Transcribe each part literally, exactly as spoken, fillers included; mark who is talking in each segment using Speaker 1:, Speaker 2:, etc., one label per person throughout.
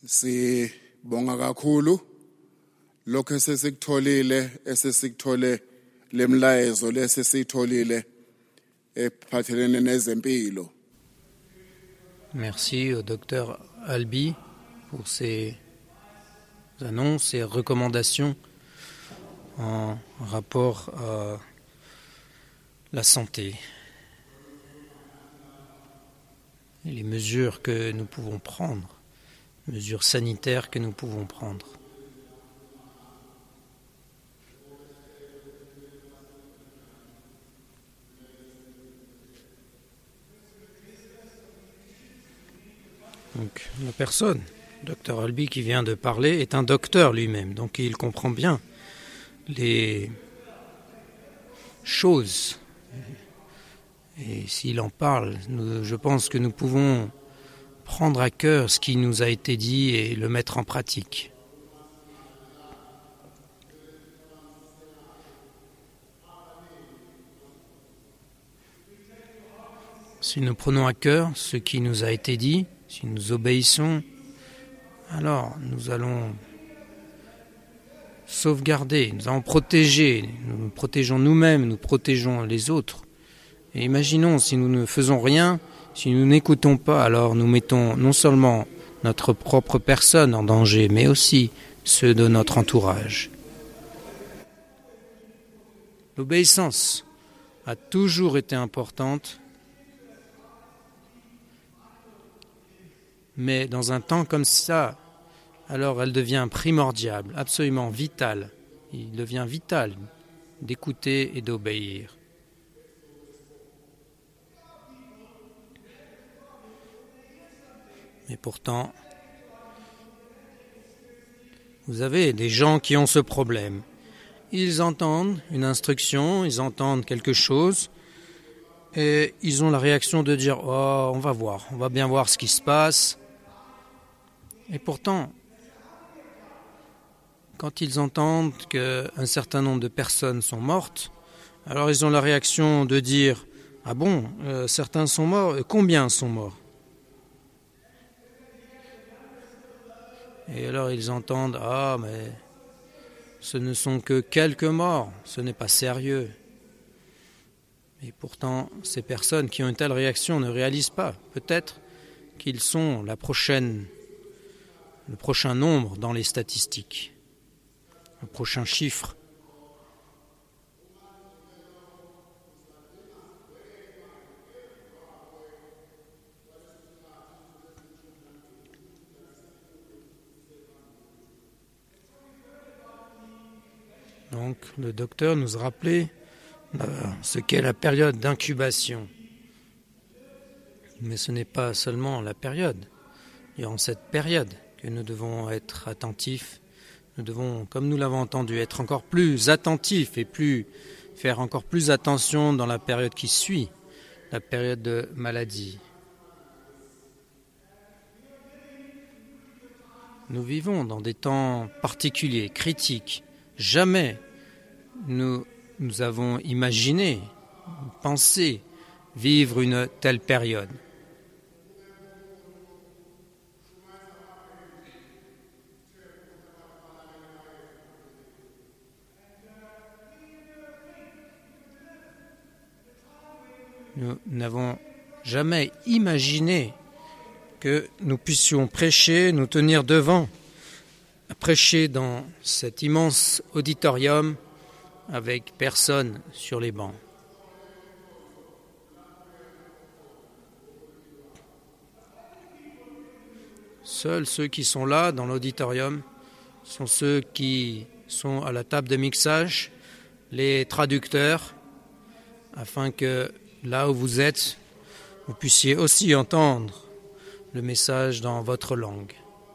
Speaker 1: Sibonga kakhulu lokho esesikutholile esesikutholile lemlayezo lesesitholile ephathelene nezempilo.
Speaker 2: Merci au docteur Albi pour ses annonces et recommandations en rapport à la santé et les mesures que nous pouvons prendre, mesures sanitaires que nous pouvons prendre. Donc, la personne, docteur Albi, qui vient de parler, est un docteur lui-même, donc il comprend bien les choses. Et s'il en parle, nous, je pense que nous pouvons prendre à cœur ce qui nous a été dit et le mettre en pratique. Si nous prenons à cœur ce qui nous a été dit, si nous obéissons, alors nous allons sauvegarder, nous allons protéger, nous nous protégeons nous-mêmes, nous protégeons les autres. Et imaginons si nous ne faisons rien, si nous n'écoutons pas, alors nous mettons non seulement notre propre personne en danger, mais aussi ceux de notre entourage. L'obéissance a toujours été importante, mais dans un temps comme ça, alors elle devient primordiale, absolument vitale. Il devient vital d'écouter et d'obéir. Mais pourtant, vous avez des gens qui ont ce problème. Ils entendent une instruction, ils entendent quelque chose, et ils ont la réaction de dire « Oh, on va voir, on va bien voir ce qui se passe ». Et pourtant, quand ils entendent qu'un certain nombre de personnes sont mortes, alors ils ont la réaction de dire « Ah bon, euh, certains sont morts, combien sont morts ?» Et alors ils entendent « Ah, mais ce ne sont que quelques morts, ce n'est pas sérieux ». Et pourtant, ces personnes qui ont une telle réaction ne réalisent pas, peut-être, qu'ils sont la prochaine, le prochain nombre dans les statistiques, le prochain chiffre. Donc, le docteur nous a rappelé euh, ce qu'est la période d'incubation. Mais ce n'est pas seulement la période. Il y a en cette période que nous devons être attentifs. Nous devons, comme nous l'avons entendu, être encore plus attentifs et plus, faire encore plus attention dans la période qui suit, la période de maladie. Nous vivons dans des temps particuliers, critiques. Jamais nous, nous avons imaginé, pensé vivre une telle période. Nous n'avons jamais imaginé que nous puissions prêcher, nous tenir devant, prêcher dans cet immense auditorium avec personne sur les bancs. Seuls ceux qui sont là dans l'auditorium sont ceux qui sont à la table de mixage, les traducteurs, afin que là où vous êtes, vous puissiez aussi entendre le message dans votre langue.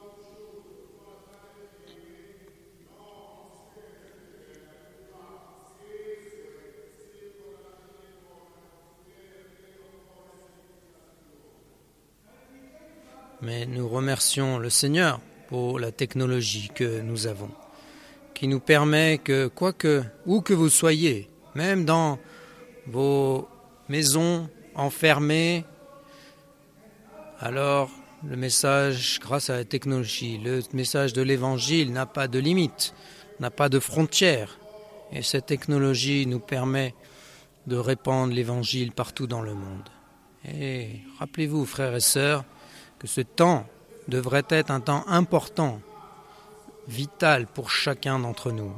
Speaker 2: Mais nous remercions le Seigneur pour la technologie que nous avons, qui nous permet que, quoi que, où que vous soyez, même dans vos maisons enfermées, alors le message grâce à la technologie. Le message de l'Évangile n'a pas de limite, n'a pas de frontières. Et cette technologie nous permet de répandre l'Évangile partout dans le monde. Et rappelez-vous, frères et sœurs, que ce temps devrait être un temps important, vital pour chacun d'entre nous.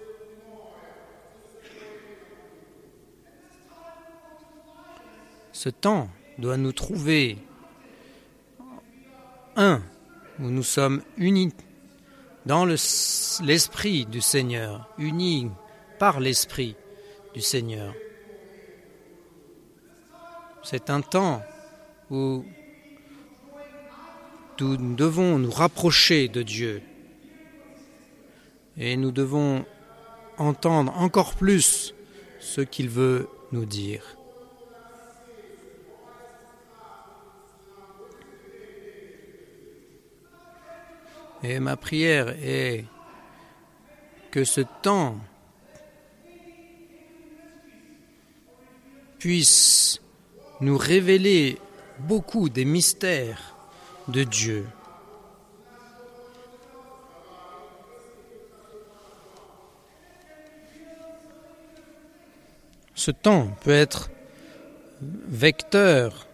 Speaker 2: Ce temps doit nous trouver un, où nous sommes unis dans le, l'Esprit du Seigneur, unis par l'Esprit du Seigneur. C'est un temps où nous devons nous rapprocher de Dieu et nous devons entendre encore plus ce qu'il veut nous dire. Et ma prière est que ce temps puisse nous révéler beaucoup des mystères de Dieu. Ce temps peut être vecteur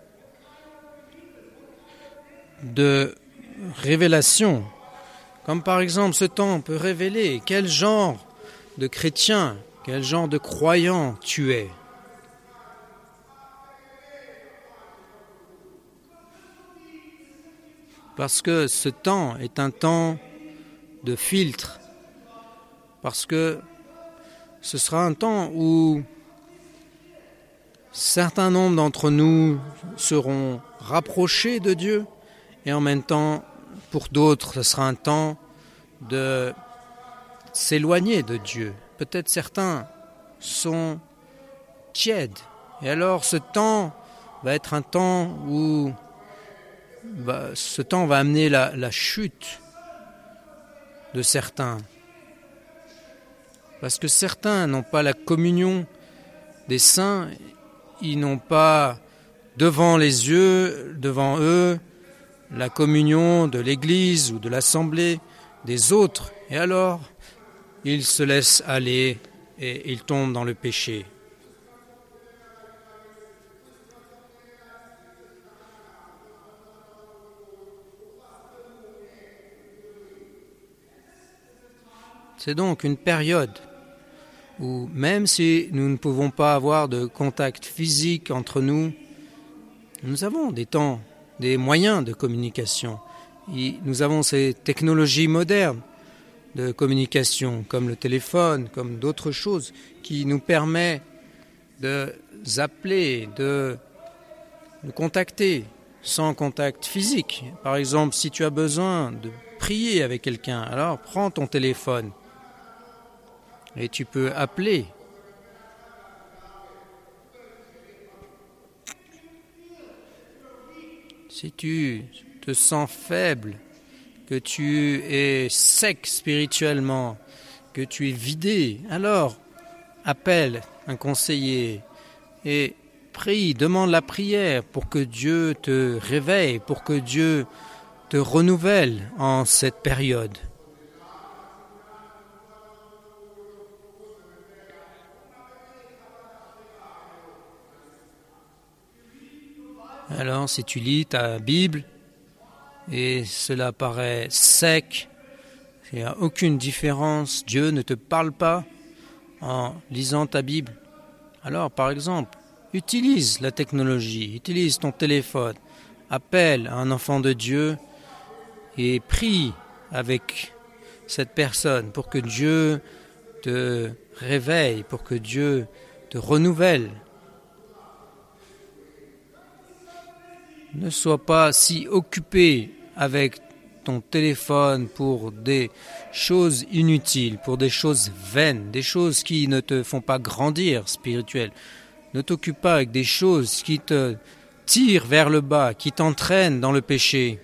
Speaker 2: de révélation, comme par exemple ce temps peut révéler quel genre de chrétien, quel genre de croyant tu es. Parce que ce temps est un temps de filtre, parce que ce sera un temps où certains nombres d'entre nous seront rapprochés de Dieu et en même temps, pour d'autres, ce sera un temps de s'éloigner de Dieu. Peut-être certains sont tièdes et alors ce temps va être un temps où bah, ce temps va amener la, la chute de certains. Parce que certains n'ont pas la communion des saints, ils n'ont pas devant les yeux, devant eux, la communion de l'Église ou de l'Assemblée des autres. Et alors, ils se laissent aller et ils tombent dans le péché. C'est donc une période où même si nous ne pouvons pas avoir de contact physique entre nous, nous avons des temps, des moyens de communication. Et nous avons ces technologies modernes de communication, comme le téléphone, comme d'autres choses, qui nous permettent de appeler, de nous contacter sans contact physique. Par exemple, si tu as besoin de prier avec quelqu'un, alors prends ton téléphone et tu peux appeler. Si tu te sens faible, que tu es sec spirituellement, que tu es vidé, alors appelle un conseiller et prie, demande la prière pour que Dieu te réveille, pour que Dieu te renouvelle en cette période. Alors, si tu lis ta Bible et cela paraît sec, il n'y a aucune différence, Dieu ne te parle pas en lisant ta Bible, alors, par exemple, utilise la technologie, utilise ton téléphone, appelle un enfant de Dieu et prie avec cette personne pour que Dieu te réveille, pour que Dieu te renouvelle. Ne sois pas si occupé avec ton téléphone pour des choses inutiles, pour des choses vaines, des choses qui ne te font pas grandir spirituellement. Ne t'occupe pas avec des choses qui te tirent vers le bas, qui t'entraînent dans le péché.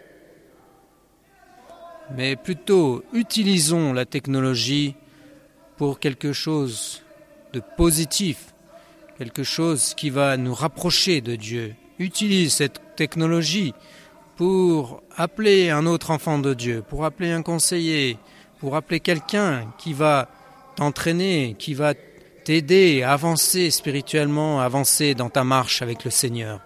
Speaker 2: Mais plutôt utilisons la technologie pour quelque chose de positif, quelque chose qui va nous rapprocher de Dieu. Utilise cette technologie pour appeler un autre enfant de Dieu, pour appeler un conseiller, pour appeler quelqu'un qui va t'entraîner, qui va t'aider à avancer spirituellement, à avancer dans ta marche avec le Seigneur.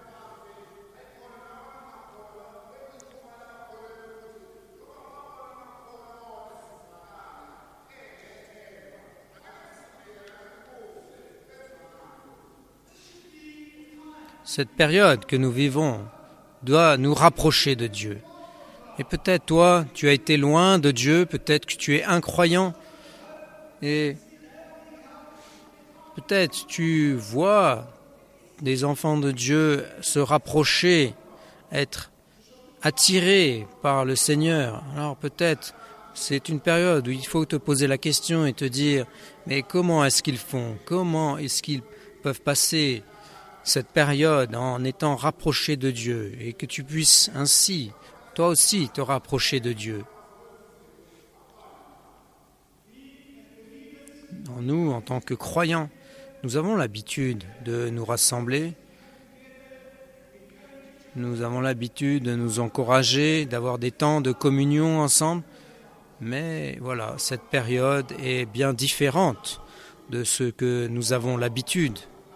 Speaker 2: Cette période que nous vivons doit nous rapprocher de Dieu. Et peut-être toi, tu as été loin de Dieu, peut-être que tu es incroyant, et peut-être tu vois des enfants de Dieu se rapprocher, être attirés par le Seigneur. Alors peut-être c'est une période où il faut te poser la question et te dire, mais comment est-ce qu'ils font? Comment est-ce qu'ils peuvent passer cette période en étant rapprochés de Dieu, et que tu puisses ainsi, toi aussi, te rapprocher de Dieu. Nous, en tant que croyants, nous avons l'habitude de nous rassembler, nous avons l'habitude de nous encourager, d'avoir des temps de communion ensemble, mais voilà, cette période est bien différente de ce que nous avons l'habitude.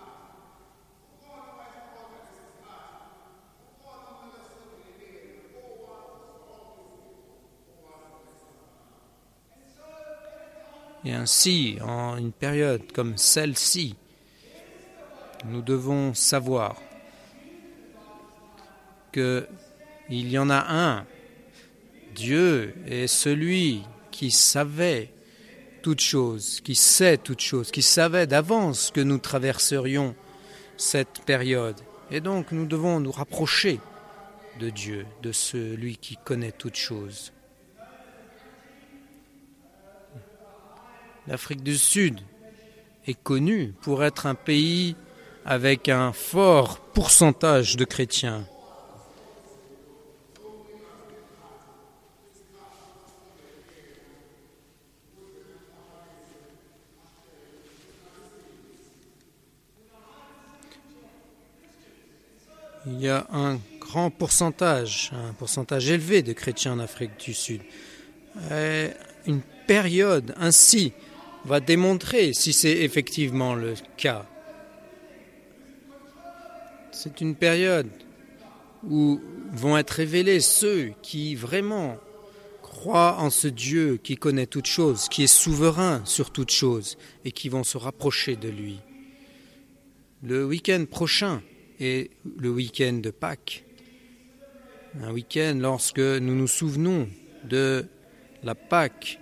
Speaker 2: Et ainsi, en une période comme celle-ci, nous devons savoir qu'il y en a un, Dieu est celui qui savait toutes choses, qui sait toutes choses, qui savait d'avance que nous traverserions cette période. Et donc nous devons nous rapprocher de Dieu, de celui qui connaît toutes choses. L'Afrique du Sud est connue pour être un pays avec un fort pourcentage de chrétiens. Il y a un grand pourcentage, un pourcentage élevé de chrétiens en Afrique du Sud. Et une période ainsi va démontrer si c'est effectivement le cas. C'est une période où vont être révélés ceux qui vraiment croient en ce Dieu qui connaît toutes choses, qui est souverain sur toutes choses et qui vont se rapprocher de lui. Le week-end prochain est le week-end de Pâques. Un week-end lorsque nous nous souvenons de la Pâques.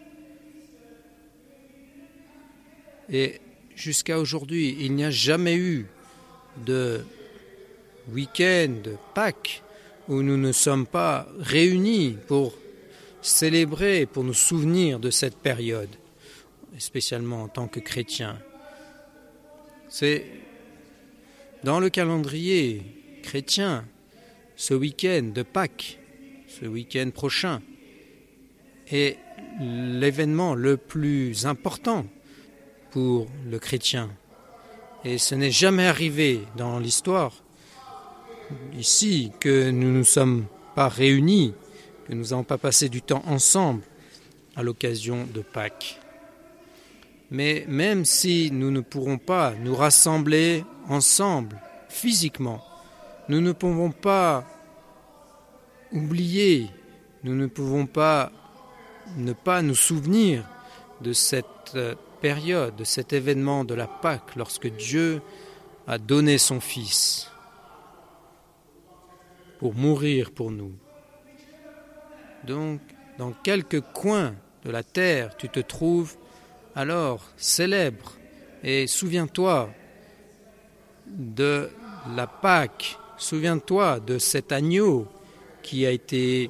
Speaker 2: Et jusqu'à aujourd'hui, il n'y a jamais eu de week-end de Pâques où nous ne sommes pas réunis pour célébrer, pour nous souvenir de cette période, spécialement en tant que chrétiens. C'est dans le calendrier chrétien, ce week-end de Pâques, ce week-end prochain, est l'événement le plus important pour le chrétien. Et ce n'est jamais arrivé dans l'histoire, ici, que nous ne nous sommes pas réunis, que nous n'avons pas passé du temps ensemble à l'occasion de Pâques. Mais même si nous ne pourrons pas nous rassembler ensemble, physiquement, nous ne pouvons pas oublier, nous ne pouvons pas ne pas nous souvenir de cette période, de cet événement de la Pâque, lorsque Dieu a donné son Fils pour mourir pour nous. Donc, dans quelque coin de la terre tu te trouves, alors célèbre et souviens-toi de la Pâque, souviens-toi de cet agneau qui a été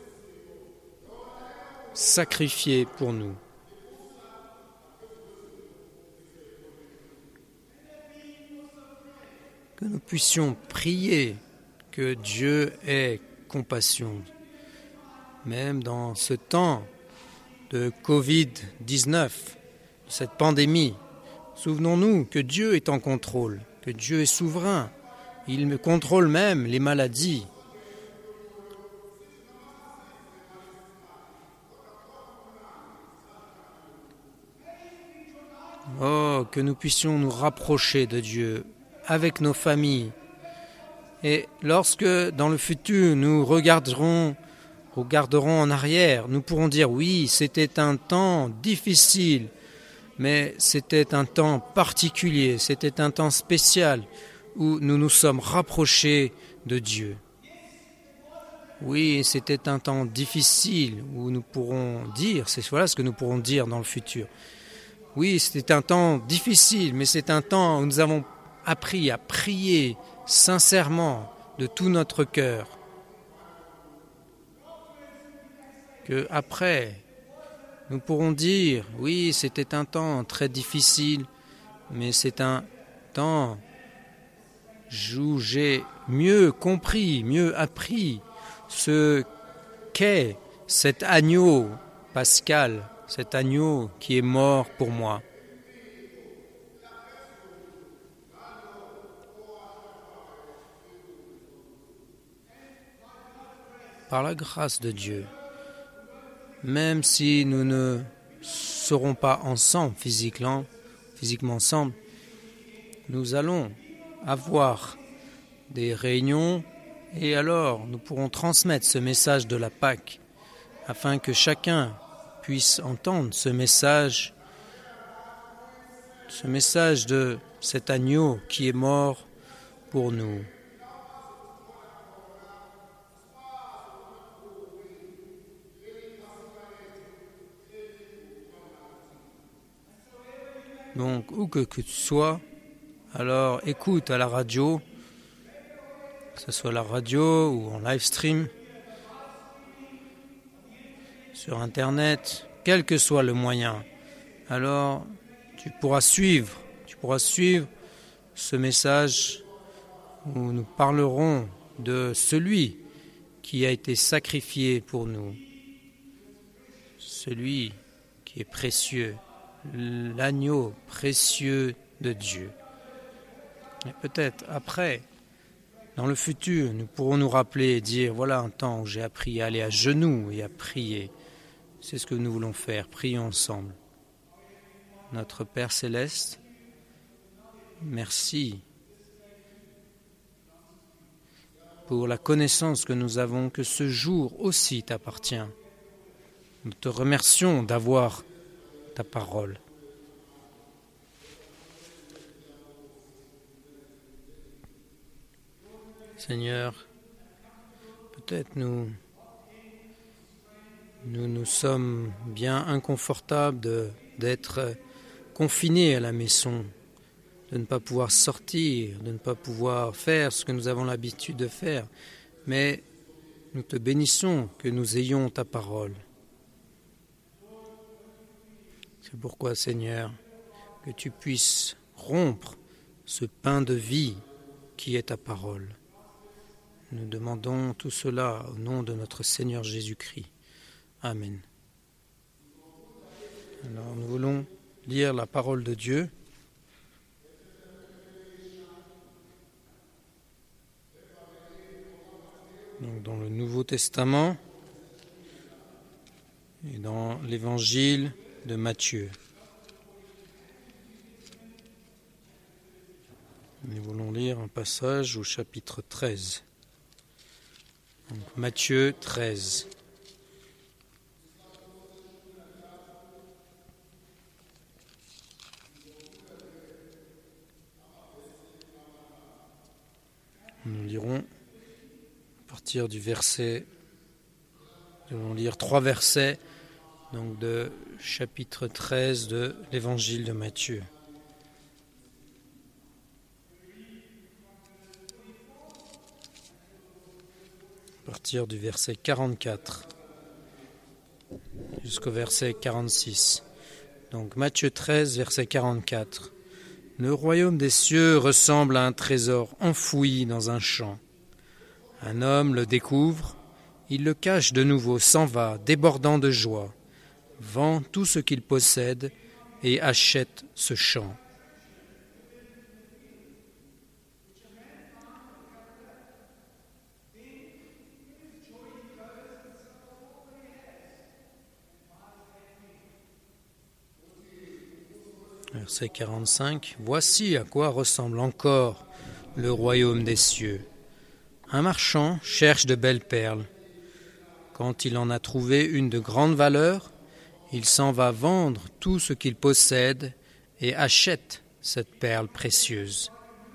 Speaker 2: sacrifié pour nous. Que nous puissions prier que Dieu ait compassion, même dans ce temps de covid dix-neuf. Le cette pandémie, souvenons-nous que Dieu est en contrôle, que Dieu est souverain. Il contrôle même les maladies. Oh, que nous puissions nous rapprocher de Dieu avec nos familles. Et lorsque, dans le futur, nous regarderons, regarderons en arrière, nous pourrons dire, oui, c'était un temps difficile, mais c'était un temps particulier, c'était un temps spécial où nous nous sommes rapprochés de Dieu. Oui, c'était un temps difficile où nous pourrons dire, c'est voilà ce que nous pourrons dire dans le futur. Oui, c'était un temps difficile, mais c'est un temps où nous avons appris à prier sincèrement de tout notre cœur. Que après, nous pourrons dire, oui, c'était un temps très difficile, mais c'est un temps où j'ai mieux compris, mieux appris ce qu'est cet agneau pascal, cet agneau qui est mort pour moi. Par la grâce de Dieu, même si nous ne serons pas ensemble physiquement, physiquement ensemble, nous allons avoir des réunions et alors nous pourrons transmettre ce message de la Pâque afin que chacun puisse entendre ce message, ce message de cet agneau qui est mort pour nous. Donc, où que, que tu sois, alors écoute à la radio, que ce soit la radio ou en live stream, sur Internet, quel que soit le moyen, alors tu pourras suivre, tu pourras suivre ce message où nous parlerons de celui qui a été sacrifié pour nous, celui qui est précieux, l'agneau précieux de Dieu. Et peut-être après, dans le futur, nous pourrons nous rappeler et dire, voilà un temps où j'ai appris à aller à genoux et à prier. C'est ce que nous voulons faire, prier ensemble. Notre Père Céleste, merci pour la connaissance que nous avons que ce jour aussi t'appartient. Nous te remercions d'avoir ta parole. Seigneur, peut-être nous nous nous sommes bien inconfortables de, d'être confinés à la maison, de ne pas pouvoir sortir, de ne pas pouvoir faire ce que nous avons l'habitude de faire. Mais nous te bénissons que nous ayons ta parole. C'est pourquoi, Seigneur, que tu puisses rompre ce pain de vie qui est ta parole. Nous demandons tout cela au nom de notre Seigneur Jésus-Christ. Amen. Alors, nous voulons lire la parole de Dieu. Donc, dans le Nouveau Testament et dans l'Évangile de Matthieu. Nous voulons lire un passage au chapitre treize. Donc, Matthieu treize. Nous lirons à partir du verset, nous allons lire trois versets donc de chapitre treize de l'Évangile de Matthieu. À partir du verset quarante-quatre jusqu'au verset quarante-six. Donc Matthieu treize, verset quarante-quatre. Le royaume des cieux ressemble à un trésor enfoui dans un champ. Un homme le découvre, il le cache de nouveau, s'en va, débordant de joie, vend tout ce qu'il possède et achète ce champ. Verset quarante-cinq. Voici à quoi ressemble encore le royaume des cieux. Un marchand cherche de belles perles. Quand il en a trouvé une de grande valeur, il s'en va vendre tout ce qu'il possède et achète cette perle précieuse.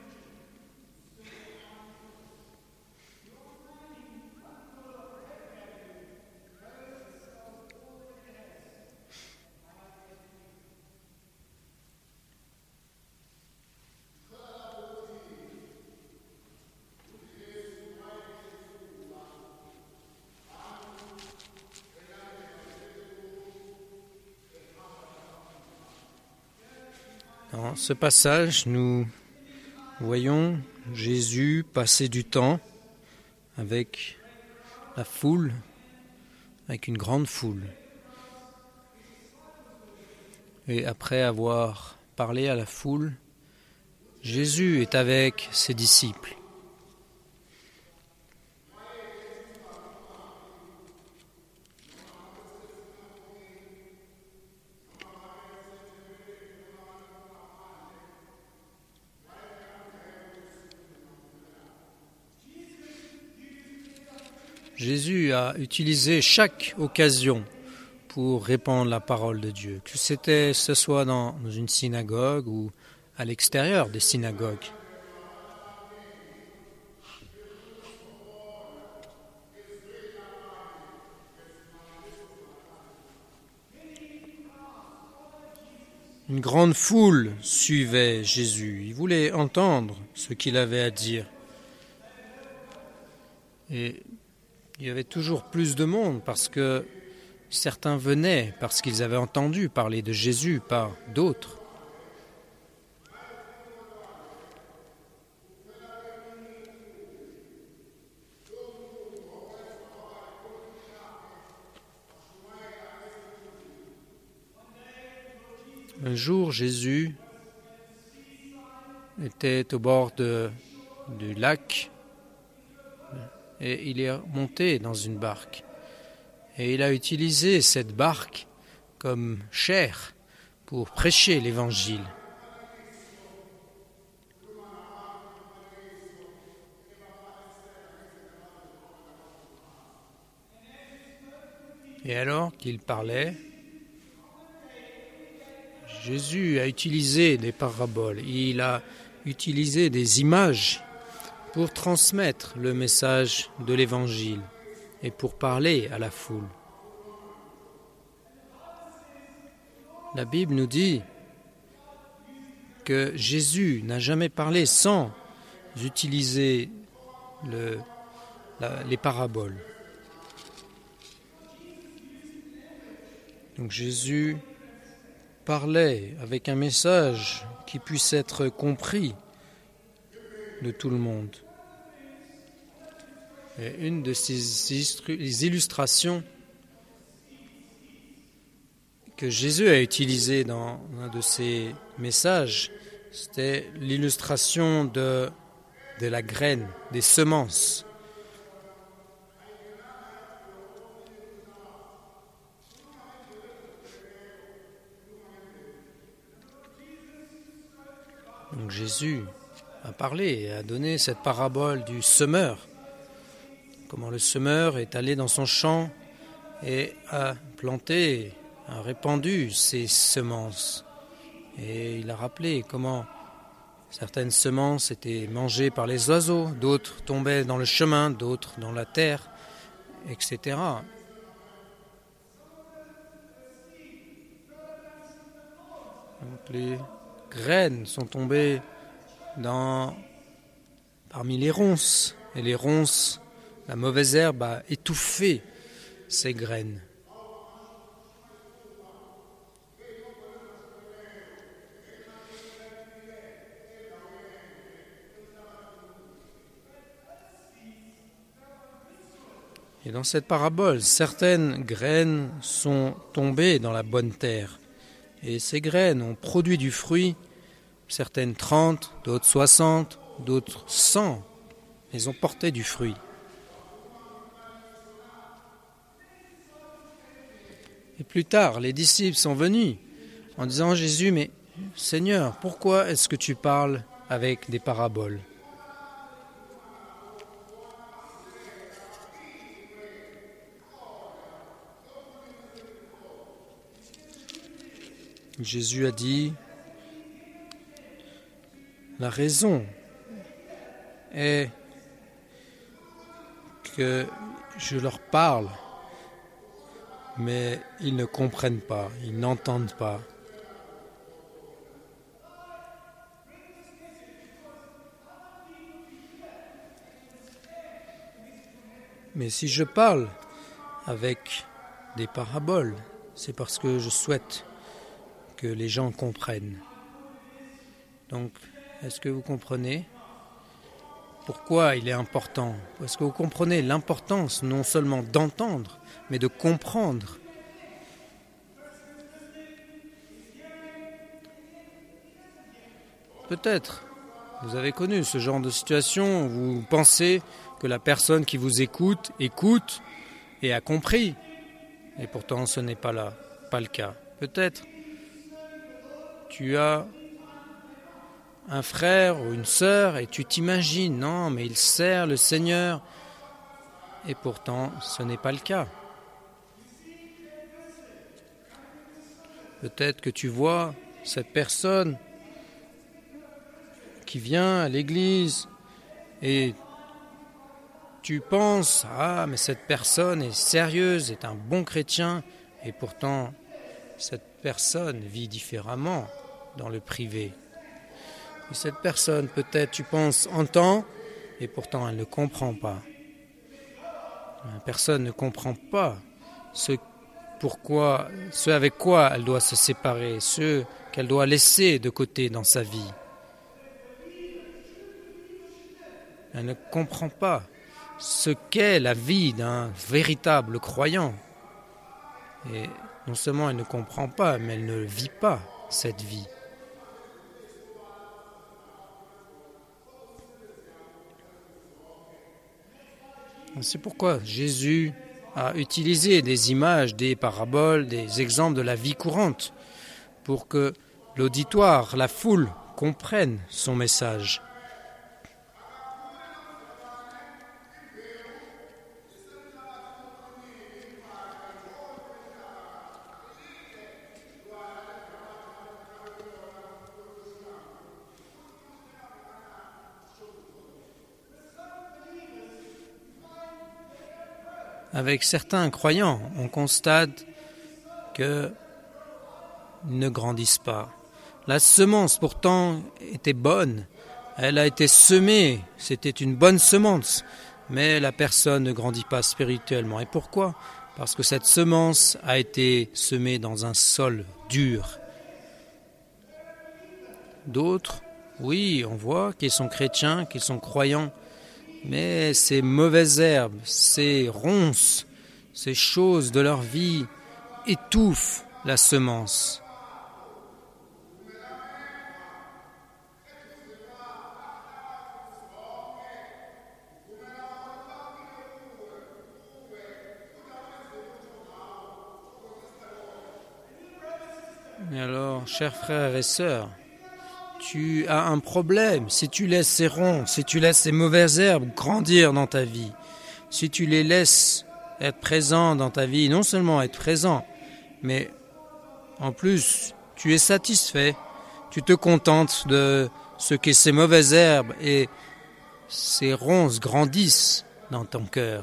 Speaker 2: Dans ce passage, nous voyons Jésus passer du temps avec la foule, avec une grande foule. Et après avoir parlé à la foule, Jésus est avec ses disciples. Jésus a utilisé chaque occasion pour répandre la parole de Dieu, que c'était, ce soit dans une synagogue ou à l'extérieur des synagogues. Une grande foule suivait Jésus. Il voulait entendre ce qu'il avait à dire. Et il y avait toujours plus de monde parce que certains venaient parce qu'ils avaient entendu parler de Jésus par d'autres. Un jour, Jésus était au bord de, du lac et il est monté dans une barque. Et il a utilisé cette barque comme chair pour prêcher l'Évangile. Et alors qu'il parlait, Jésus a utilisé des paraboles, il a utilisé des images pour transmettre le message de l'Évangile et pour parler à la foule. La Bible nous dit que Jésus n'a jamais parlé sans utiliser le, la, les paraboles. Donc Jésus parlait avec un message qui puisse être compris de tout le monde. Et une de ces illustrations que Jésus a utilisées dans un de ses messages, c'était l'illustration de, de la graine, des semences. Donc Jésus a parlé et a donné cette parabole du semeur. Comment le semeur est allé dans son champ et a planté, a répandu ses semences. Et il a rappelé comment certaines semences étaient mangées par les oiseaux, d'autres tombaient dans le chemin, d'autres dans la terre, et cetera. Donc les graines sont tombées dans, parmi les ronces, et les ronces, la mauvaise herbe a étouffé ces graines. Et dans cette parabole, certaines graines sont tombées dans la bonne terre Et ces graines ont produit du fruit, certaines trente, d'autres soixante, d'autres cent. Elles ont porté du fruit. Et plus tard, les disciples sont venus en disant à Jésus, mais Seigneur, pourquoi est-ce que tu parles avec des paraboles ? Jésus a dit, la raison est que je leur parle, mais ils ne comprennent pas, ils n'entendent pas. Mais si je parle avec des paraboles, c'est parce que je souhaite que les gens comprennent. Donc, est-ce que vous comprenez pourquoi il est important ? Est-ce que vous comprenez l'importance non seulement d'entendre, mais de comprendre ? Peut-être, vous avez connu ce genre de situation où vous pensez que la personne qui vous écoute, écoute et a compris. Et pourtant, ce n'est pas là, pas le cas. Peut-être, tu as un frère ou une sœur et tu t'imagines, non, mais il sert le Seigneur. Et pourtant, ce n'est pas le cas. Peut-être que tu vois cette personne qui vient à l'église et tu penses, ah, mais cette personne est sérieuse, est un bon chrétien, et pourtant, cette personne vit différemment dans le privé. Et cette personne, peut-être, tu penses, entend, et pourtant, elle ne comprend pas. La personne ne comprend pas ce, pourquoi, ce avec quoi elle doit se séparer, ce qu'elle doit laisser de côté dans sa vie. Elle ne comprend pas ce qu'est la vie d'un véritable croyant. Et non seulement elle ne comprend pas, mais elle ne vit pas cette vie. C'est pourquoi Jésus a utilisé des images, des paraboles, des exemples de la vie courante pour que l'auditoire, la foule, comprenne son message. Avec certains croyants, on constate qu'ils ne grandissent pas. La semence pourtant était bonne, elle a été semée, c'était une bonne semence, mais la personne ne grandit pas spirituellement. Et pourquoi ? Parce que cette semence a été semée dans un sol dur. D'autres, oui, on voit qu'ils sont chrétiens, qu'ils sont croyants, mais ces mauvaises herbes, ces ronces, ces choses de leur vie étouffent la semence. Et alors, chers frères et sœurs, tu as un problème si tu laisses ces ronces, si tu laisses ces mauvaises herbes grandir dans ta vie, si tu les laisses être présents dans ta vie, non seulement être présents, mais en plus, tu es satisfait, tu te contentes de ce que ces mauvaises herbes et ces ronces grandissent dans ton cœur.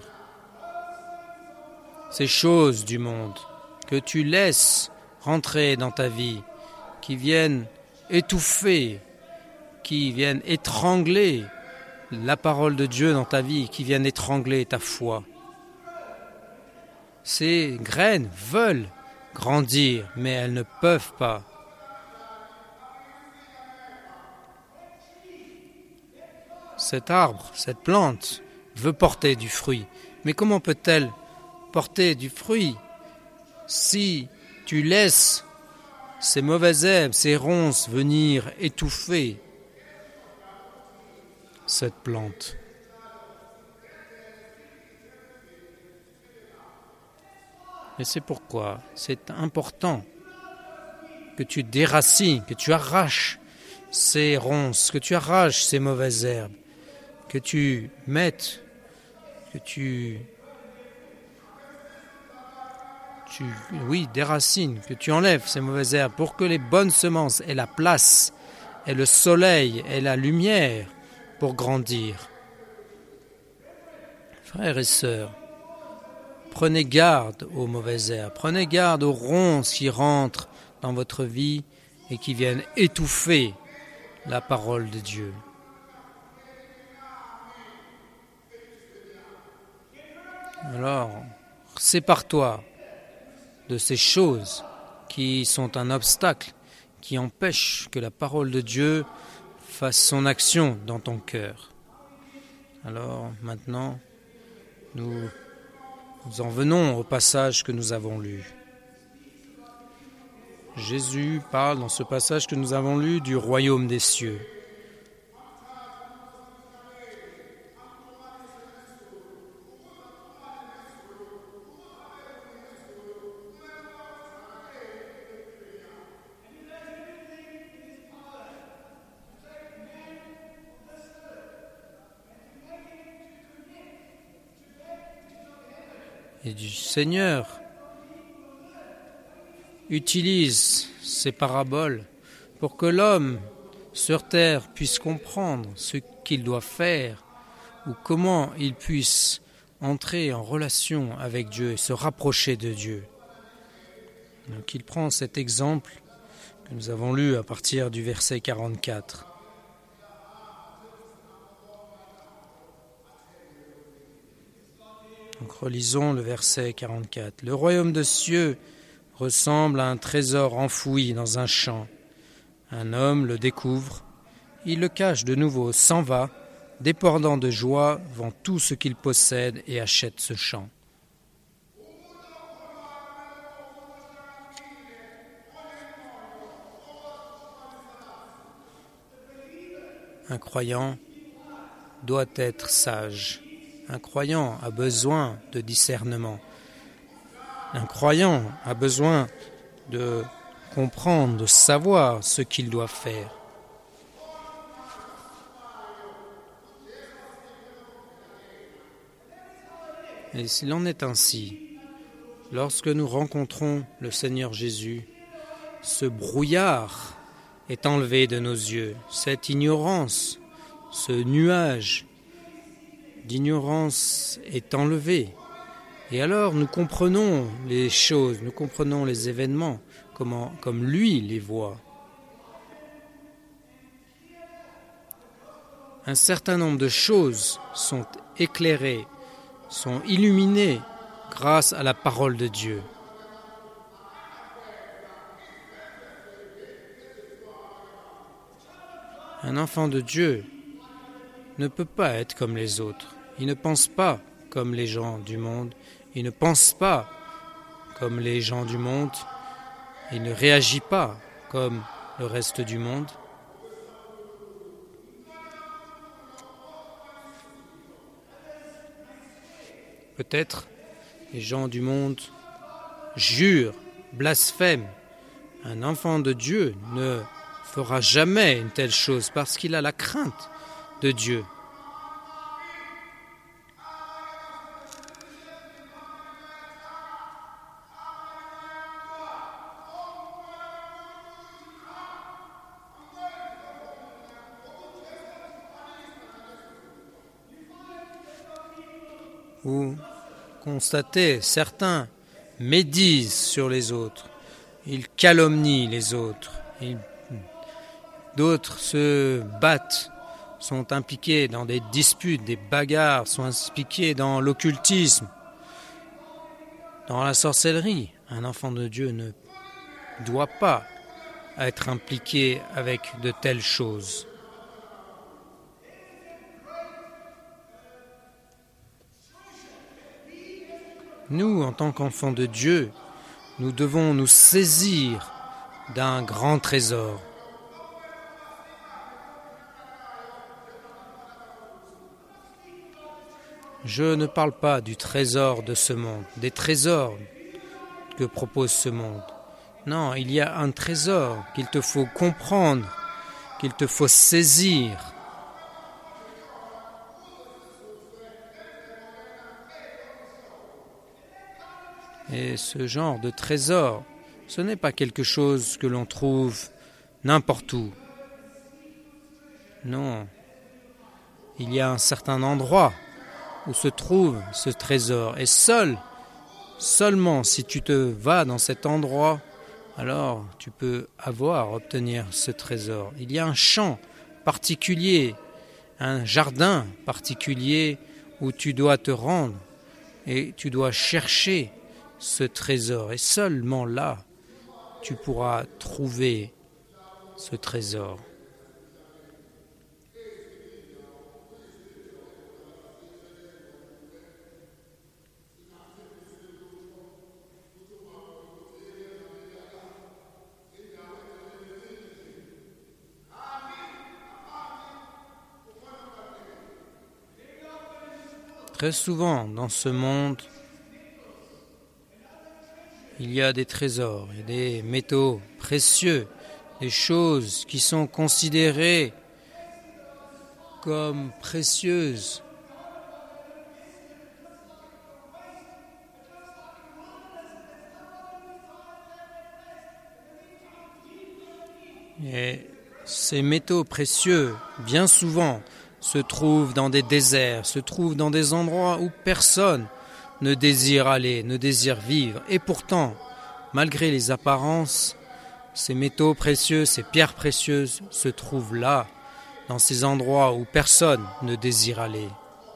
Speaker 2: Ces choses du monde que tu laisses rentrer dans ta vie, qui viennent étouffer, qui viennent étrangler la parole de Dieu dans ta vie, qui viennent étrangler ta foi. Ces graines veulent grandir, mais elles ne peuvent pas. Cet arbre, cette plante, veut porter du fruit. Mais comment peut-elle porter du fruit si tu laisses ces mauvaises herbes, ces ronces venir étouffer cette plante. Et c'est pourquoi c'est important que tu déracines, que tu arraches ces ronces, que tu arraches ces mauvaises herbes, que tu mettes, que tu, tu, oui, déracines, que tu enlèves ces mauvaises herbes pour que les bonnes semences aient la place, aient le soleil, aient la lumière pour grandir. Frères et sœurs, prenez garde aux mauvaises herbes, prenez garde aux ronces qui rentrent dans votre vie et qui viennent étouffer la parole de Dieu. Alors, sépare-toi de ces choses qui sont un obstacle, qui empêchent que la parole de Dieu fasse son action dans ton cœur. Alors, maintenant, nous, nous en venons au passage que nous avons lu. Jésus parle dans ce passage que nous avons lu du royaume des cieux. Et du Seigneur utilise ces paraboles pour que l'homme sur terre puisse comprendre ce qu'il doit faire ou comment il puisse entrer en relation avec Dieu et se rapprocher de Dieu. Donc il prend cet exemple que nous avons lu à partir du verset quarante-quatre. Donc relisons le verset quarante-quatre. Le royaume des cieux ressemble à un trésor enfoui dans un champ. Un homme le découvre, il le cache de nouveau, s'en va, débordant de joie, vend tout ce qu'il possède et achète ce champ. Un croyant doit être sage. Un croyant a besoin de discernement. Un croyant a besoin de comprendre, de savoir ce qu'il doit faire. Et s'il en est ainsi, lorsque nous rencontrons le Seigneur Jésus, ce brouillard est enlevé de nos yeux, cette ignorance, ce nuage d'ignorance est enlevé. Et alors nous comprenons les choses, nous comprenons les événements comment, comme lui les voit. Un certain nombre de choses sont éclairées, sont illuminées grâce à la parole de Dieu. Un enfant de Dieu ne peut pas être comme les autres. Il ne pense pas comme les gens du monde. Il ne pense pas comme les gens du monde. Il ne réagit pas comme le reste du monde. Peut-être les gens du monde jurent, blasphèment. Un enfant de Dieu ne fera jamais une telle chose parce qu'il a la crainte de Dieu. Ou constatez, certains médisent sur les autres, ils calomnient les autres, ils, d'autres se battent, sont impliqués dans des disputes, des bagarres, sont impliqués dans l'occultisme, dans la sorcellerie. Un enfant de Dieu ne doit pas être impliqué avec de telles choses. Nous, en tant qu'enfants de Dieu, nous devons nous saisir d'un grand trésor. Je ne parle pas du trésor de ce monde, des trésors que propose ce monde. Non, il y a un trésor qu'il te faut comprendre, qu'il te faut saisir. Et ce genre de trésor, ce n'est pas quelque chose que l'on trouve n'importe où. Non, il y a un certain endroit où se trouve ce trésor. Et seul, seulement si tu te vas dans cet endroit, alors tu peux avoir, obtenir ce trésor. Il y a un champ particulier, un jardin particulier où tu dois te rendre et tu dois chercher ce trésor. Et seulement là, tu pourras trouver ce trésor. Très souvent dans ce monde, il y a des trésors et des métaux précieux, des choses qui sont considérées comme précieuses. Et ces métaux précieux, bien souvent, se trouvent dans des déserts, se trouvent dans des endroits où personne ne désire aller, ne désire vivre. Et pourtant, malgré les apparences, ces métaux précieux, ces pierres précieuses se trouvent là, dans ces endroits où personne ne désire aller.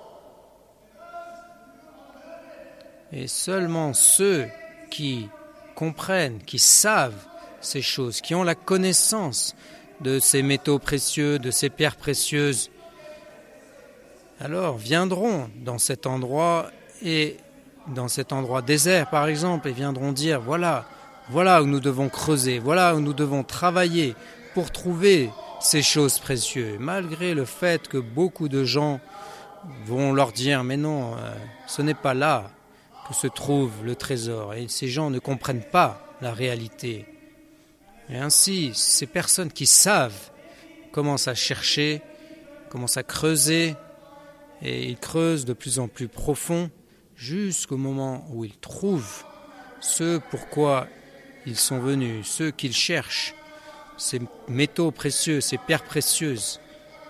Speaker 2: Et seulement ceux qui comprennent, qui savent ces choses, qui ont la connaissance de ces métaux précieux, de ces pierres précieuses, alors viendront dans cet endroit et dans cet endroit désert par exemple et viendront dire voilà, voilà où nous devons creuser, voilà où nous devons travailler pour trouver ces choses précieuses, malgré le fait que beaucoup de gens vont leur dire mais non, euh, ce n'est pas là que se trouve le trésor et ces gens ne comprennent pas la réalité. Et ainsi, ces personnes qui savent commencent à chercher, commencent à creuser. Et ils creusent de plus en plus profond jusqu'au moment où ils trouvent ce pourquoi ils sont venus, ce qu'ils cherchent, ces métaux précieux, ces pierres précieuses.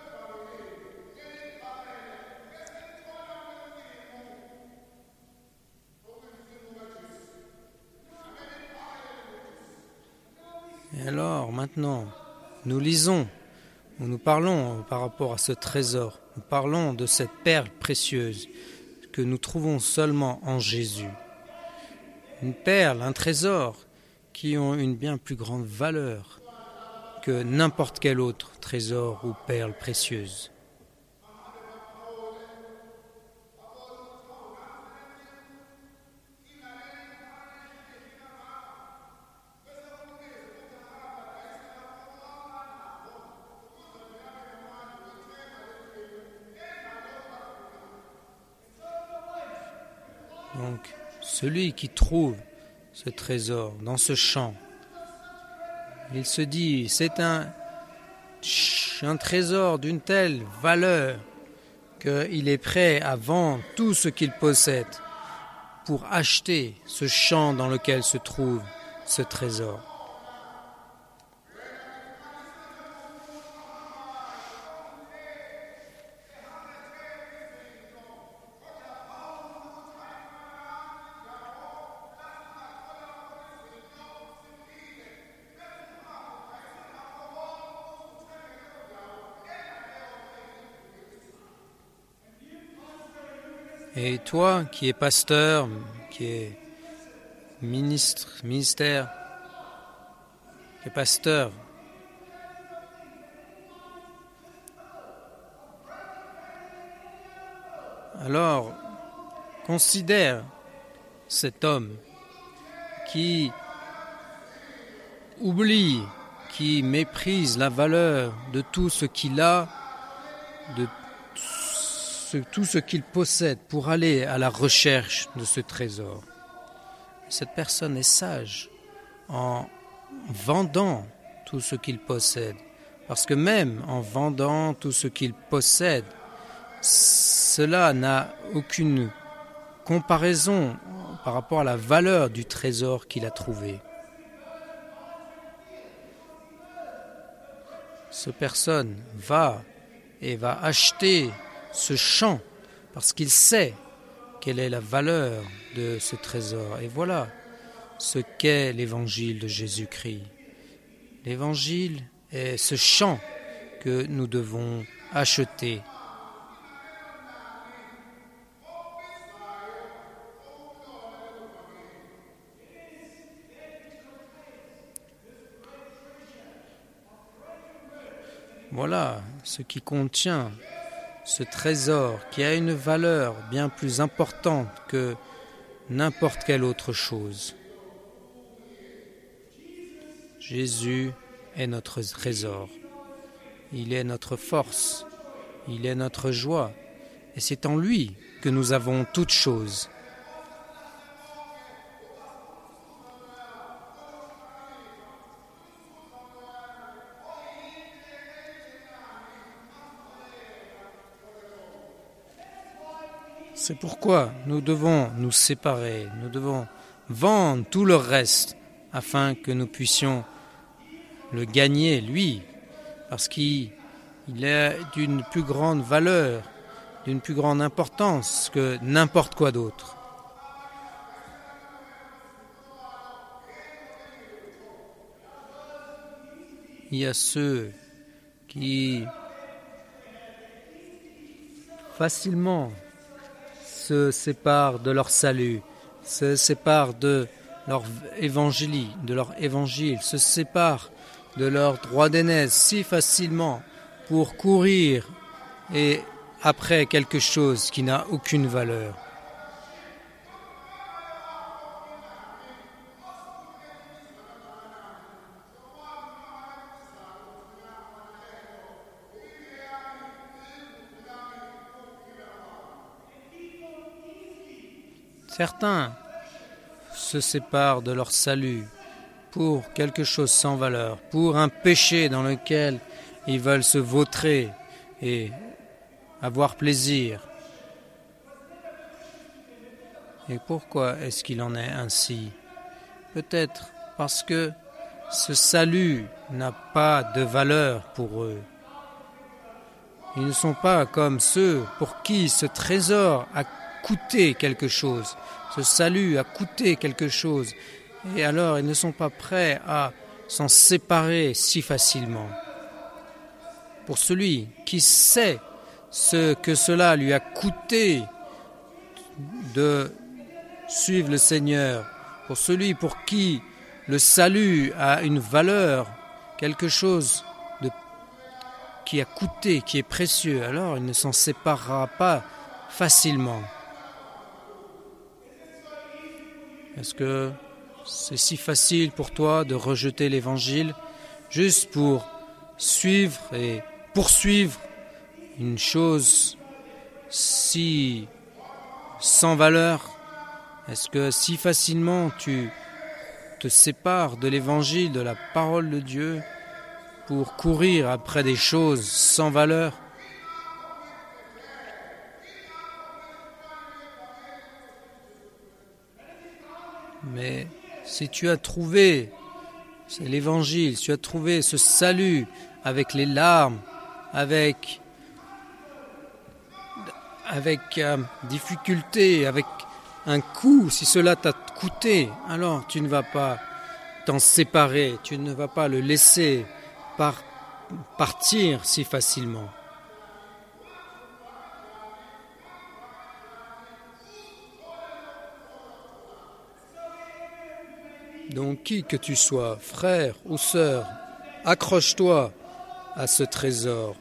Speaker 2: Et alors maintenant, nous lisons, nous parlons par rapport à ce trésor. Nous parlons de cette perle précieuse que nous trouvons seulement en Jésus. Une perle, un trésor qui ont une bien plus grande valeur que n'importe quel autre trésor ou perle précieuse. Donc, celui qui trouve ce trésor dans ce champ, il se dit, c'est un, un trésor d'une telle valeur qu'il est prêt à vendre tout ce qu'il possède pour acheter ce champ dans lequel se trouve ce trésor. Et toi qui es pasteur, qui es ministre, ministère, qui es pasteur, alors considère cet homme qui oublie, qui méprise la valeur de tout ce qu'il a, de ce, tout ce qu'il possède pour aller à la recherche de ce trésor. Cette personne est sage en vendant tout ce qu'il possède, parce que même en vendant tout ce qu'il possède, cela n'a aucune comparaison par rapport à la valeur du trésor qu'il a trouvé. Cette personne va et va acheter ce champ parce qu'il sait quelle est la valeur de ce trésor. Et voilà ce qu'est l'évangile de Jésus-Christ. L'évangile est ce champ que nous devons acheter. Voilà ce qui contient ce trésor qui a une valeur bien plus importante que n'importe quelle autre chose. Jésus est notre trésor. Il est notre force. Il est notre joie. Et c'est en lui que nous avons toutes choses. C'est pourquoi nous devons nous séparer, nous devons vendre tout le reste afin que nous puissions le gagner, lui, parce qu'il est d'une plus grande valeur, d'une plus grande importance que n'importe quoi d'autre. Il y a ceux qui facilement se séparent de leur salut, se séparent de leur évangile, de leur évangile, se séparent de leur droit d'aînesse si facilement pour courir et après quelque chose qui n'a aucune valeur. Certains se séparent de leur salut pour quelque chose sans valeur, pour un péché dans lequel ils veulent se vautrer et avoir plaisir. Et pourquoi est-ce qu'il en est ainsi? Peut-être parce que ce salut n'a pas de valeur pour eux. Ils ne sont pas comme ceux pour qui ce trésor a coûté quelque chose. Ce salut a coûté quelque chose. Et alors, ils ne sont pas prêts à s'en séparer si facilement. Pour celui qui sait ce que cela lui a coûté de suivre le Seigneur, pour celui pour qui le salut a une valeur, quelque chose de, qui a coûté, qui est précieux, alors il ne s'en séparera pas facilement. Est-ce que c'est si facile pour toi de rejeter l'Évangile juste pour suivre et poursuivre une chose si sans valeur? Est-ce que si facilement tu te sépares de l'Évangile, de la parole de Dieu, pour courir après des choses sans valeur? Mais si tu as trouvé, c'est l'Évangile, si tu as trouvé ce salut avec les larmes, avec, avec euh, difficulté, avec un coût, si cela t'a coûté, alors tu ne vas pas t'en séparer, tu ne vas pas le laisser par, partir si facilement. Donc qui que tu sois, frère ou sœur, accroche-toi à ce trésor.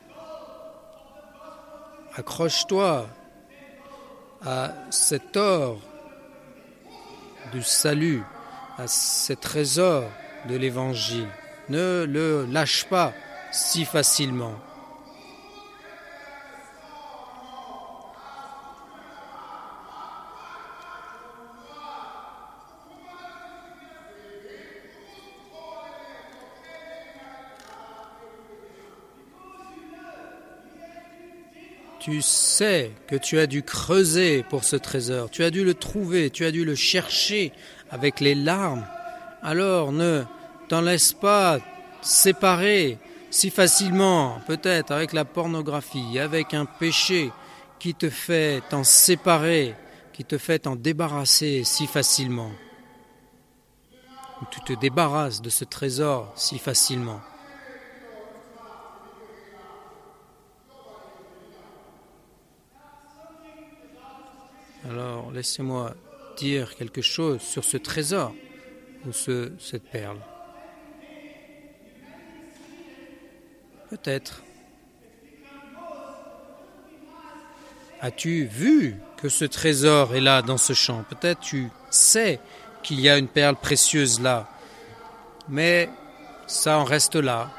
Speaker 2: Accroche-toi à cet or du salut, à ce trésor de l'Évangile. Ne le lâche pas si facilement. Tu sais que tu as dû creuser pour ce trésor, tu as dû le trouver, tu as dû le chercher avec les larmes. Alors ne t'en laisse pas séparer si facilement, peut-être avec la pornographie, avec un péché qui te fait t'en séparer, qui te fait t'en débarrasser si facilement. Tu te débarrasses de ce trésor si facilement. Alors, laissez-moi dire quelque chose sur ce trésor ou ce, cette perle. Peut-être. As-tu vu que ce trésor est là dans ce champ? Peut-être tu sais qu'il y a une perle précieuse là, mais ça en reste là.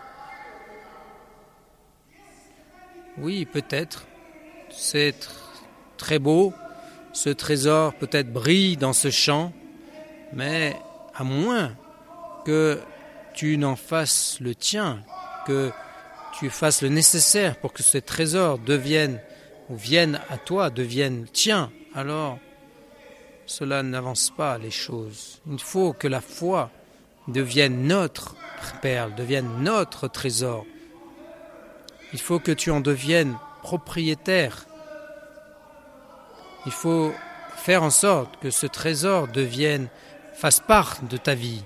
Speaker 2: Oui, peut-être. C'est tr- très beau. Ce trésor peut-être brille dans ce champ, mais à moins que tu n'en fasses le tien, que tu fasses le nécessaire pour que ce trésor devienne ou vienne à toi, devienne tien, alors cela n'avance pas les choses. Il faut que la foi devienne notre perle, devienne notre trésor. Il faut que tu en deviennes propriétaire. Il faut faire en sorte que ce trésor devienne, fasse part de ta vie.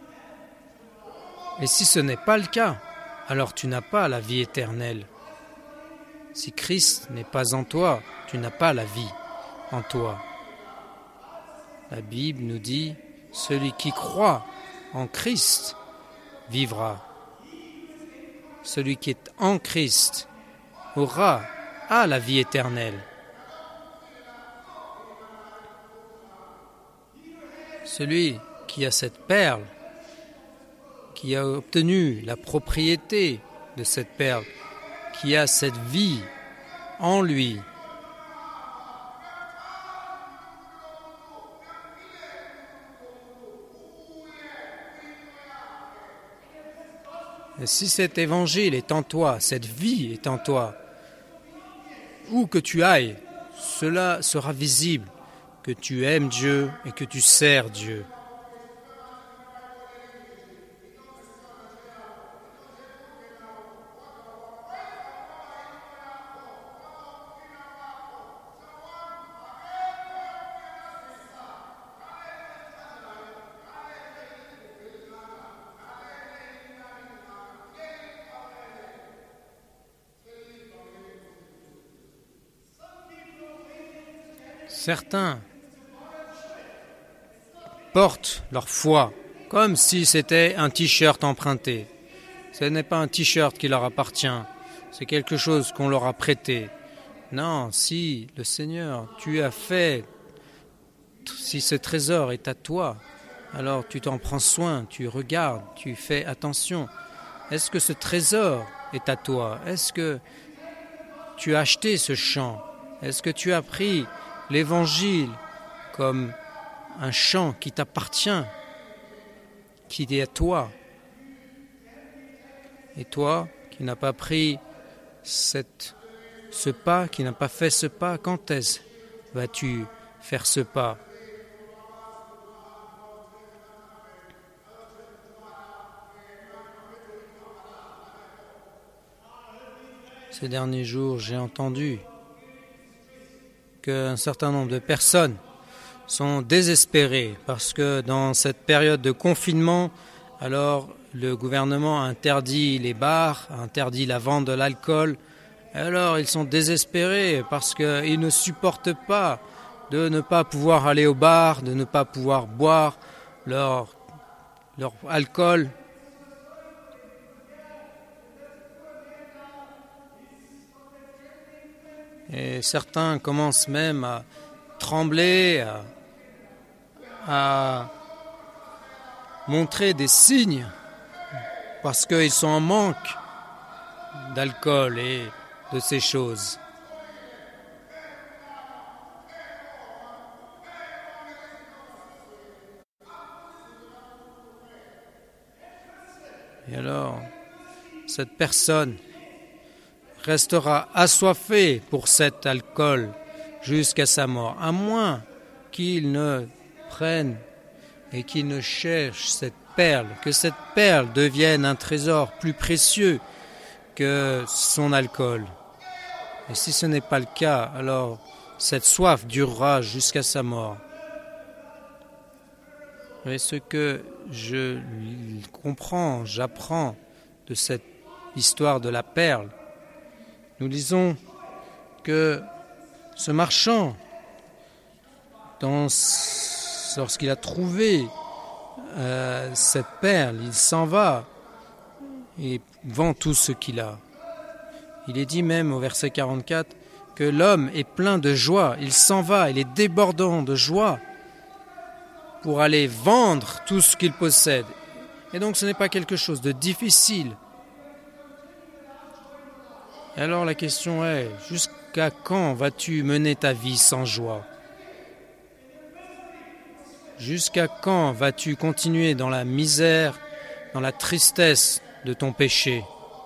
Speaker 2: Et si ce n'est pas le cas, alors tu n'as pas la vie éternelle. Si Christ n'est pas en toi, tu n'as pas la vie en toi. La Bible nous dit, celui qui croit en Christ vivra. Celui qui est en Christ aura, a la vie éternelle. Celui qui a cette perle, qui a obtenu la propriété de cette perle, qui a cette vie en lui, et si cet évangile est en toi, cette vie est en toi, où que tu ailles, cela sera visible, que tu aimes Dieu et que tu sers Dieu. Certains portent leur foi comme si c'était un t-shirt emprunté. Ce n'est pas un t-shirt qui leur appartient, c'est quelque chose qu'on leur a prêté. Non, si le Seigneur, tu as fait, si ce trésor est à toi, alors tu t'en prends soin, tu regardes, tu fais attention. Est-ce que ce trésor est à toi? Est-ce que tu as acheté ce champ? Est-ce que tu as pris l'Évangile comme un champ qui t'appartient, qui est à toi? Et toi, qui n'as pas pris cette, ce pas, qui n'as pas fait ce pas, quand est-ce vas-tu faire ce pas? Ces derniers jours, j'ai entendu qu'un certain nombre de personnes sont désespérées parce que dans cette période de confinement, alors le gouvernement a interdit les bars, a interdit la vente de l'alcool. Alors ils sont désespérés parce qu'ils ne supportent pas de ne pas pouvoir aller au bar, de ne pas pouvoir boire leur, leur alcool. Et certains commencent même à trembler, à, à montrer des signes parce qu'ils sont en manque d'alcool et de ces choses. Et alors, cette personne restera assoiffée pour cet alcool jusqu'à sa mort, à moins qu'il ne prenne et qu'il ne cherche cette perle, que cette perle devienne un trésor plus précieux que son alcool. Et si ce n'est pas le cas, alors cette soif durera jusqu'à sa mort. Et ce que je comprends, j'apprends de cette histoire de la perle, nous disons que ce marchand, dans, lorsqu'il a trouvé euh, cette perle, il s'en va et vend tout ce qu'il a. Il est dit même au verset quarante-quatre que l'homme est plein de joie, il s'en va, il est débordant de joie pour aller vendre tout ce qu'il possède. Et donc ce n'est pas quelque chose de difficile. Et alors la question est, jusqu'à quand vas-tu mener ta vie sans joie ? Jusqu'à quand vas-tu continuer dans la misère, dans la tristesse de ton péché ?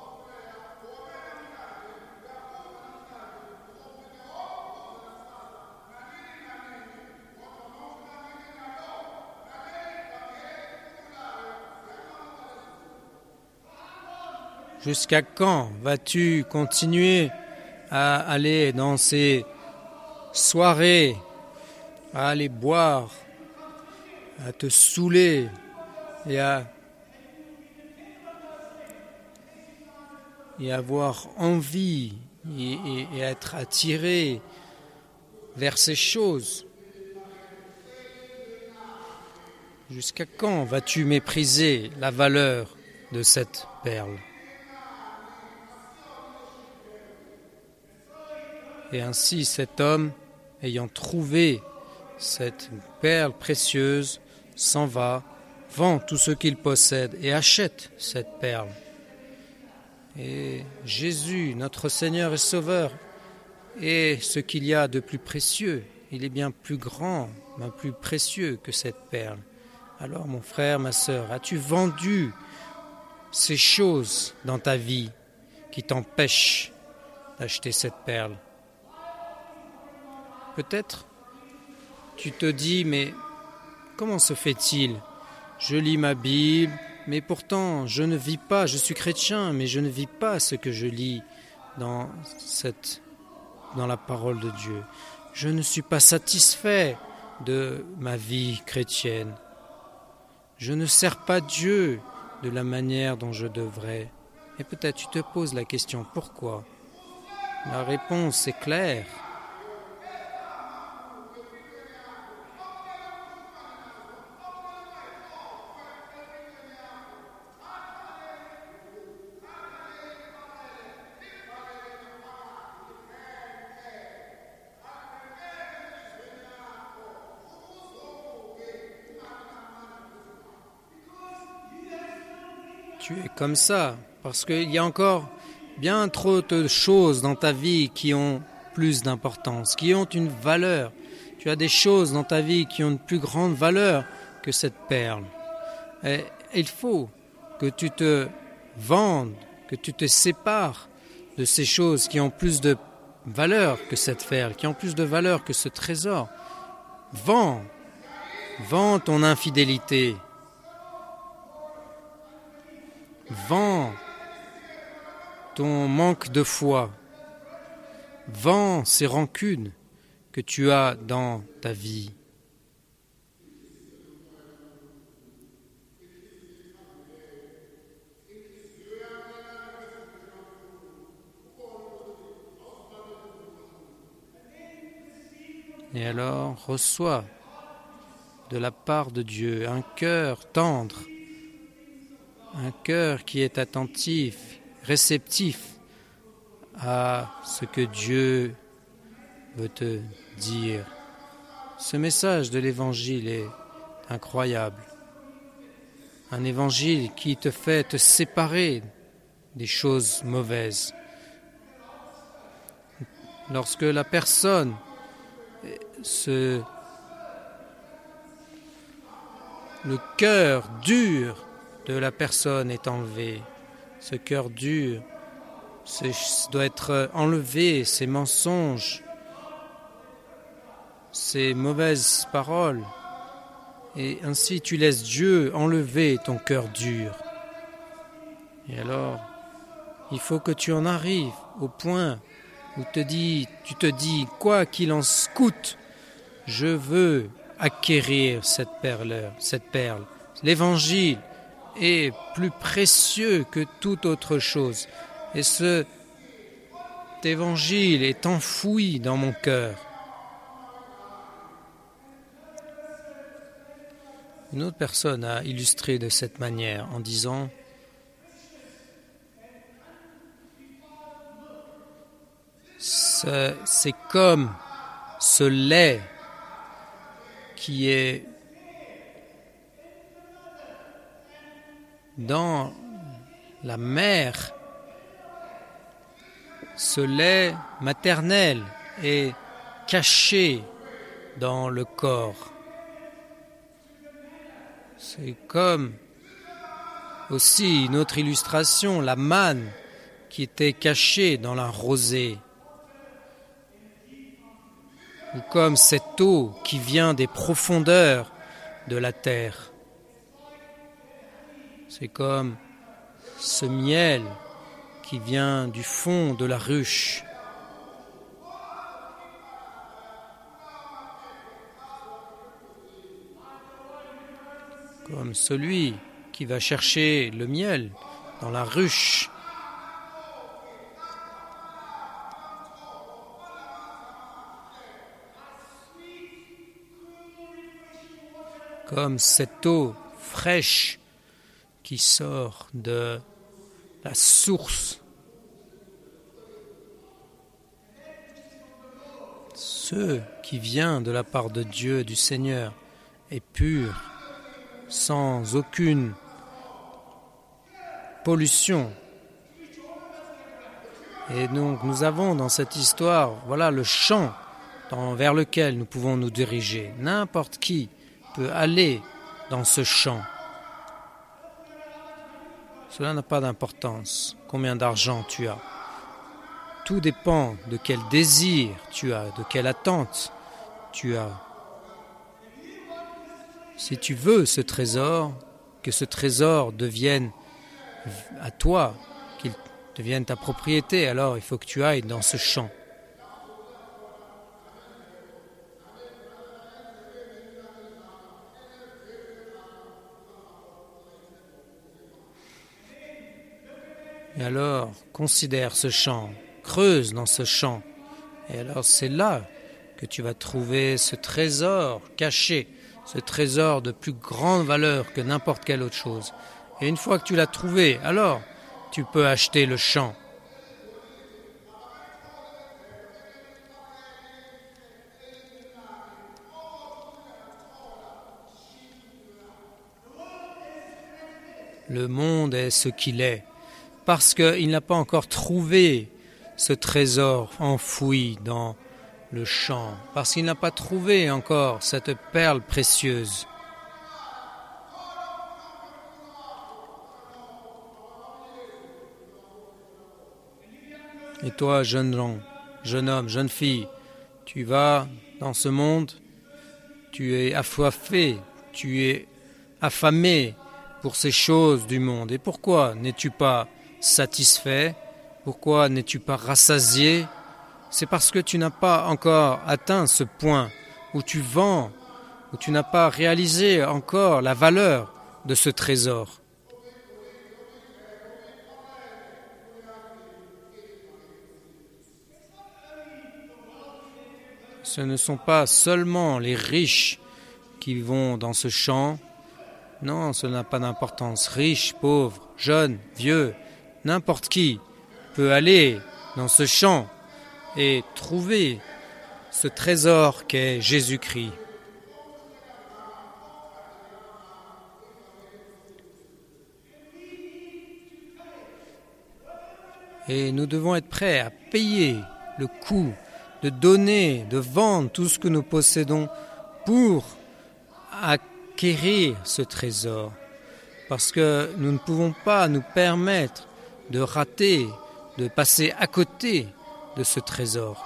Speaker 2: Jusqu'à quand vas-tu continuer à aller dans ces soirées, à aller boire, à te saouler et à et avoir envie et, et, et être attiré vers ces choses? Jusqu'à quand vas-tu mépriser la valeur de cette perle? Et ainsi cet homme, ayant trouvé cette perle précieuse, s'en va, vend tout ce qu'il possède et achète cette perle. Et Jésus, notre Seigneur et Sauveur, est ce qu'il y a de plus précieux. Il est bien plus grand, bien plus précieux que cette perle. Alors mon frère, ma sœur, as-tu vendu ces choses dans ta vie qui t'empêchent d'acheter cette perle? Peut-être tu te dis, mais comment se fait-il? Je lis ma Bible, mais pourtant je ne vis pas, je suis chrétien, mais je ne vis pas ce que je lis dans, cette, dans la parole de Dieu. Je ne suis pas satisfait de ma vie chrétienne. Je ne sers pas Dieu de la manière dont je devrais. Et peut-être tu te poses la question, pourquoi? La réponse est claire. Tu es comme ça, parce qu'il y a encore bien trop de choses dans ta vie qui ont plus d'importance, qui ont une valeur. Tu as des choses dans ta vie qui ont une plus grande valeur que cette perle. Et il faut que tu te vendes, que tu te sépares de ces choses qui ont plus de valeur que cette perle, qui ont plus de valeur que ce trésor. Vends, vends ton infidélité. Vends ton manque de foi. Vends ces rancunes que tu as dans ta vie. Et alors, reçois de la part de Dieu un cœur tendre, un cœur qui est attentif, réceptif à ce que Dieu veut te dire. Ce message de l'Évangile est incroyable. un évangile qui te fait te séparer des choses mauvaises. Lorsque la personne se... le cœur dur de la personne est enlevé, ce cœur dur ce doit être enlevé, ces mensonges, ces mauvaises paroles, et ainsi tu laisses Dieu enlever ton cœur dur. Et alors, il faut que tu en arrives au point où te dis, tu te dis, quoi qu'il en coûte, je veux acquérir cette perle, cette perle. L'évangile est plus précieux que toute autre chose. Et cet évangile est enfoui dans mon cœur. Une autre personne a illustré de cette manière en disant c'est, c'est comme ce lait qui est dans la mer, ce lait maternel est caché dans le corps. C'est comme aussi une autre illustration, la manne qui était cachée dans la rosée. Ou comme cette eau qui vient des profondeurs de la terre. C'est comme ce miel qui vient du fond de la ruche. Comme celui qui va chercher le miel dans la ruche. Comme cette eau fraîche qui sort de la source. Ce qui vient de la part de Dieu, du Seigneur, est pur, sans aucune pollution. Et donc nous avons dans cette histoire, voilà le champ dans, vers lequel nous pouvons nous diriger. N'importe qui peut aller dans ce champ. Cela n'a pas d'importance, combien d'argent tu as. Tout dépend de quel désir tu as, de quelle attente tu as. Si tu veux ce trésor, que ce trésor devienne à toi, qu'il devienne ta propriété, alors il faut que tu ailles dans ce champ. Et alors, considère ce champ, creuse dans ce champ. Et alors, c'est là que tu vas trouver ce trésor caché, ce trésor de plus grande valeur que n'importe quelle autre chose. Et une fois que tu l'as trouvé, alors, tu peux acheter le champ. Le monde est ce qu'il est. Parce qu'il n'a pas encore trouvé ce trésor enfoui dans le champ, parce qu'il n'a pas trouvé encore cette perle précieuse. Et toi, jeune homme, jeune homme, jeune fille, tu vas dans ce monde, tu es assoiffé, tu es affamé pour ces choses du monde. Et pourquoi n'es-tu pas satisfait? Pourquoi n'es-tu pas rassasié? C'est parce que tu n'as pas encore atteint ce point où tu vends, où tu n'as pas réalisé encore la valeur de ce trésor. Ce ne sont pas seulement les riches qui vont dans ce champ. Non, cela n'a pas d'importance. Riche, pauvre, jeune, vieux, n'importe qui peut aller dans ce champ et trouver ce trésor qu'est Jésus-Christ. Et nous devons être prêts à payer le coût de donner, de vendre tout ce que nous possédons pour acquérir ce trésor. Parce que nous ne pouvons pas nous permettre de rater, de passer à côté de ce trésor.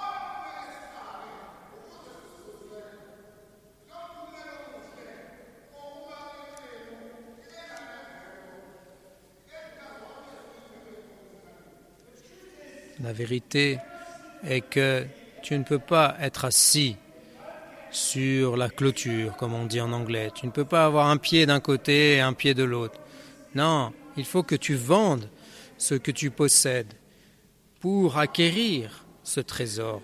Speaker 2: La vérité est que tu ne peux pas être assis sur la clôture, comme on dit en anglais. Tu ne peux pas avoir un pied d'un côté et un pied de l'autre. Non, il faut que tu vendes ce que tu possèdes pour acquérir ce trésor.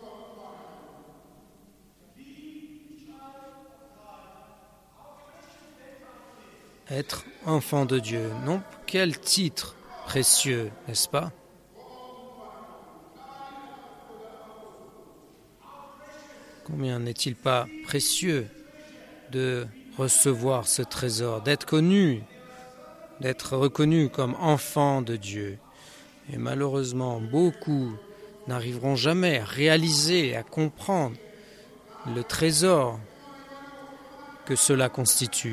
Speaker 2: Être enfant de Dieu, non, quel titre précieux, n'est-ce pas ? Combien n'est-il pas précieux de recevoir ce trésor, d'être connu, d'être reconnu comme enfant de Dieu. Et malheureusement, beaucoup n'arriveront jamais à réaliser, à comprendre le trésor que cela constitue.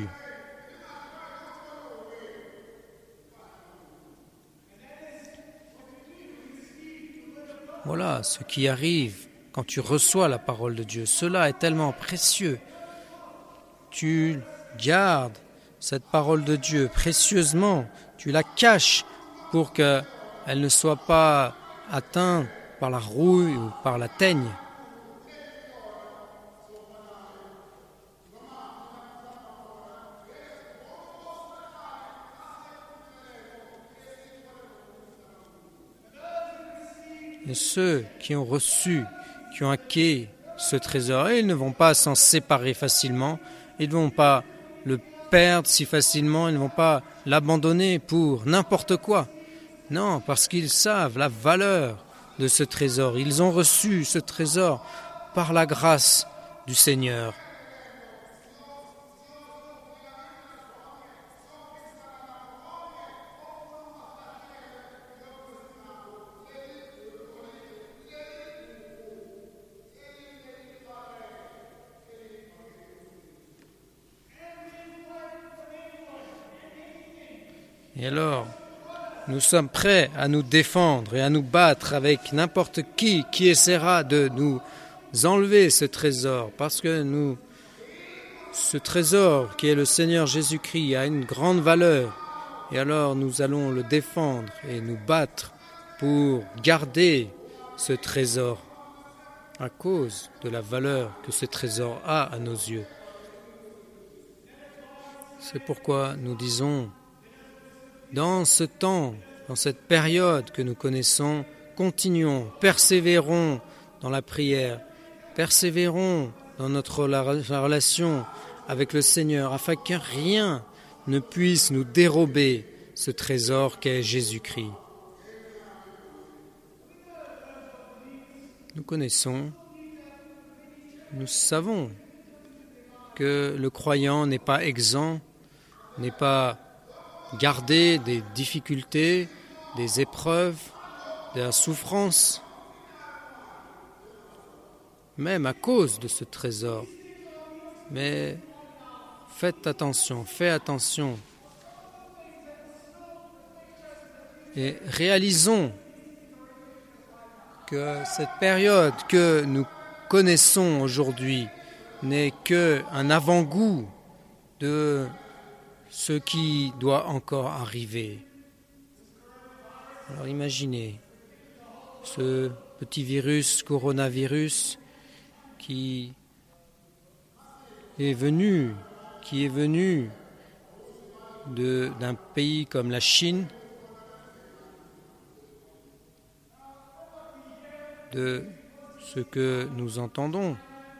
Speaker 2: Voilà ce qui arrive quand tu reçois la parole de Dieu. Cela est tellement précieux. Tu gardes cette parole de Dieu précieusement. Tu la caches pour qu'elle ne soit pas atteinte par la rouille ou par la teigne. Et ceux qui ont reçu, qui ont acquis ce trésor, ils ne vont pas s'en séparer facilement, ils ne vont pas le perdre si facilement, ils ne vont pas l'abandonner pour n'importe quoi. Non, parce qu'ils savent la valeur de ce trésor. Ils ont reçu ce trésor par la grâce du Seigneur. Et alors, nous sommes prêts à nous défendre et à nous battre avec n'importe qui qui essaiera de nous enlever ce trésor, parce que nous, ce trésor qui est le Seigneur Jésus-Christ a une grande valeur, et alors nous allons le défendre et nous battre pour garder ce trésor à cause de la valeur que ce trésor a à nos yeux. C'est pourquoi nous disons, dans ce temps, dans cette période que nous connaissons, continuons, persévérons dans la prière, persévérons dans notre relation avec le Seigneur, afin que rien ne puisse nous dérober ce trésor qu'est Jésus-Christ. Nous connaissons, nous savons que le croyant n'est pas exempt, n'est pas garder des difficultés, des épreuves, de la souffrance, même à cause de ce trésor. Mais faites attention, fais attention et réalisons que cette période que nous connaissons aujourd'hui n'est qu'un avant-goût de ce qui doit encore arriver. Alors imaginez ce petit virus, coronavirus, qui est venu, qui est venu de, d'un pays comme la Chine, de ce que nous entendons,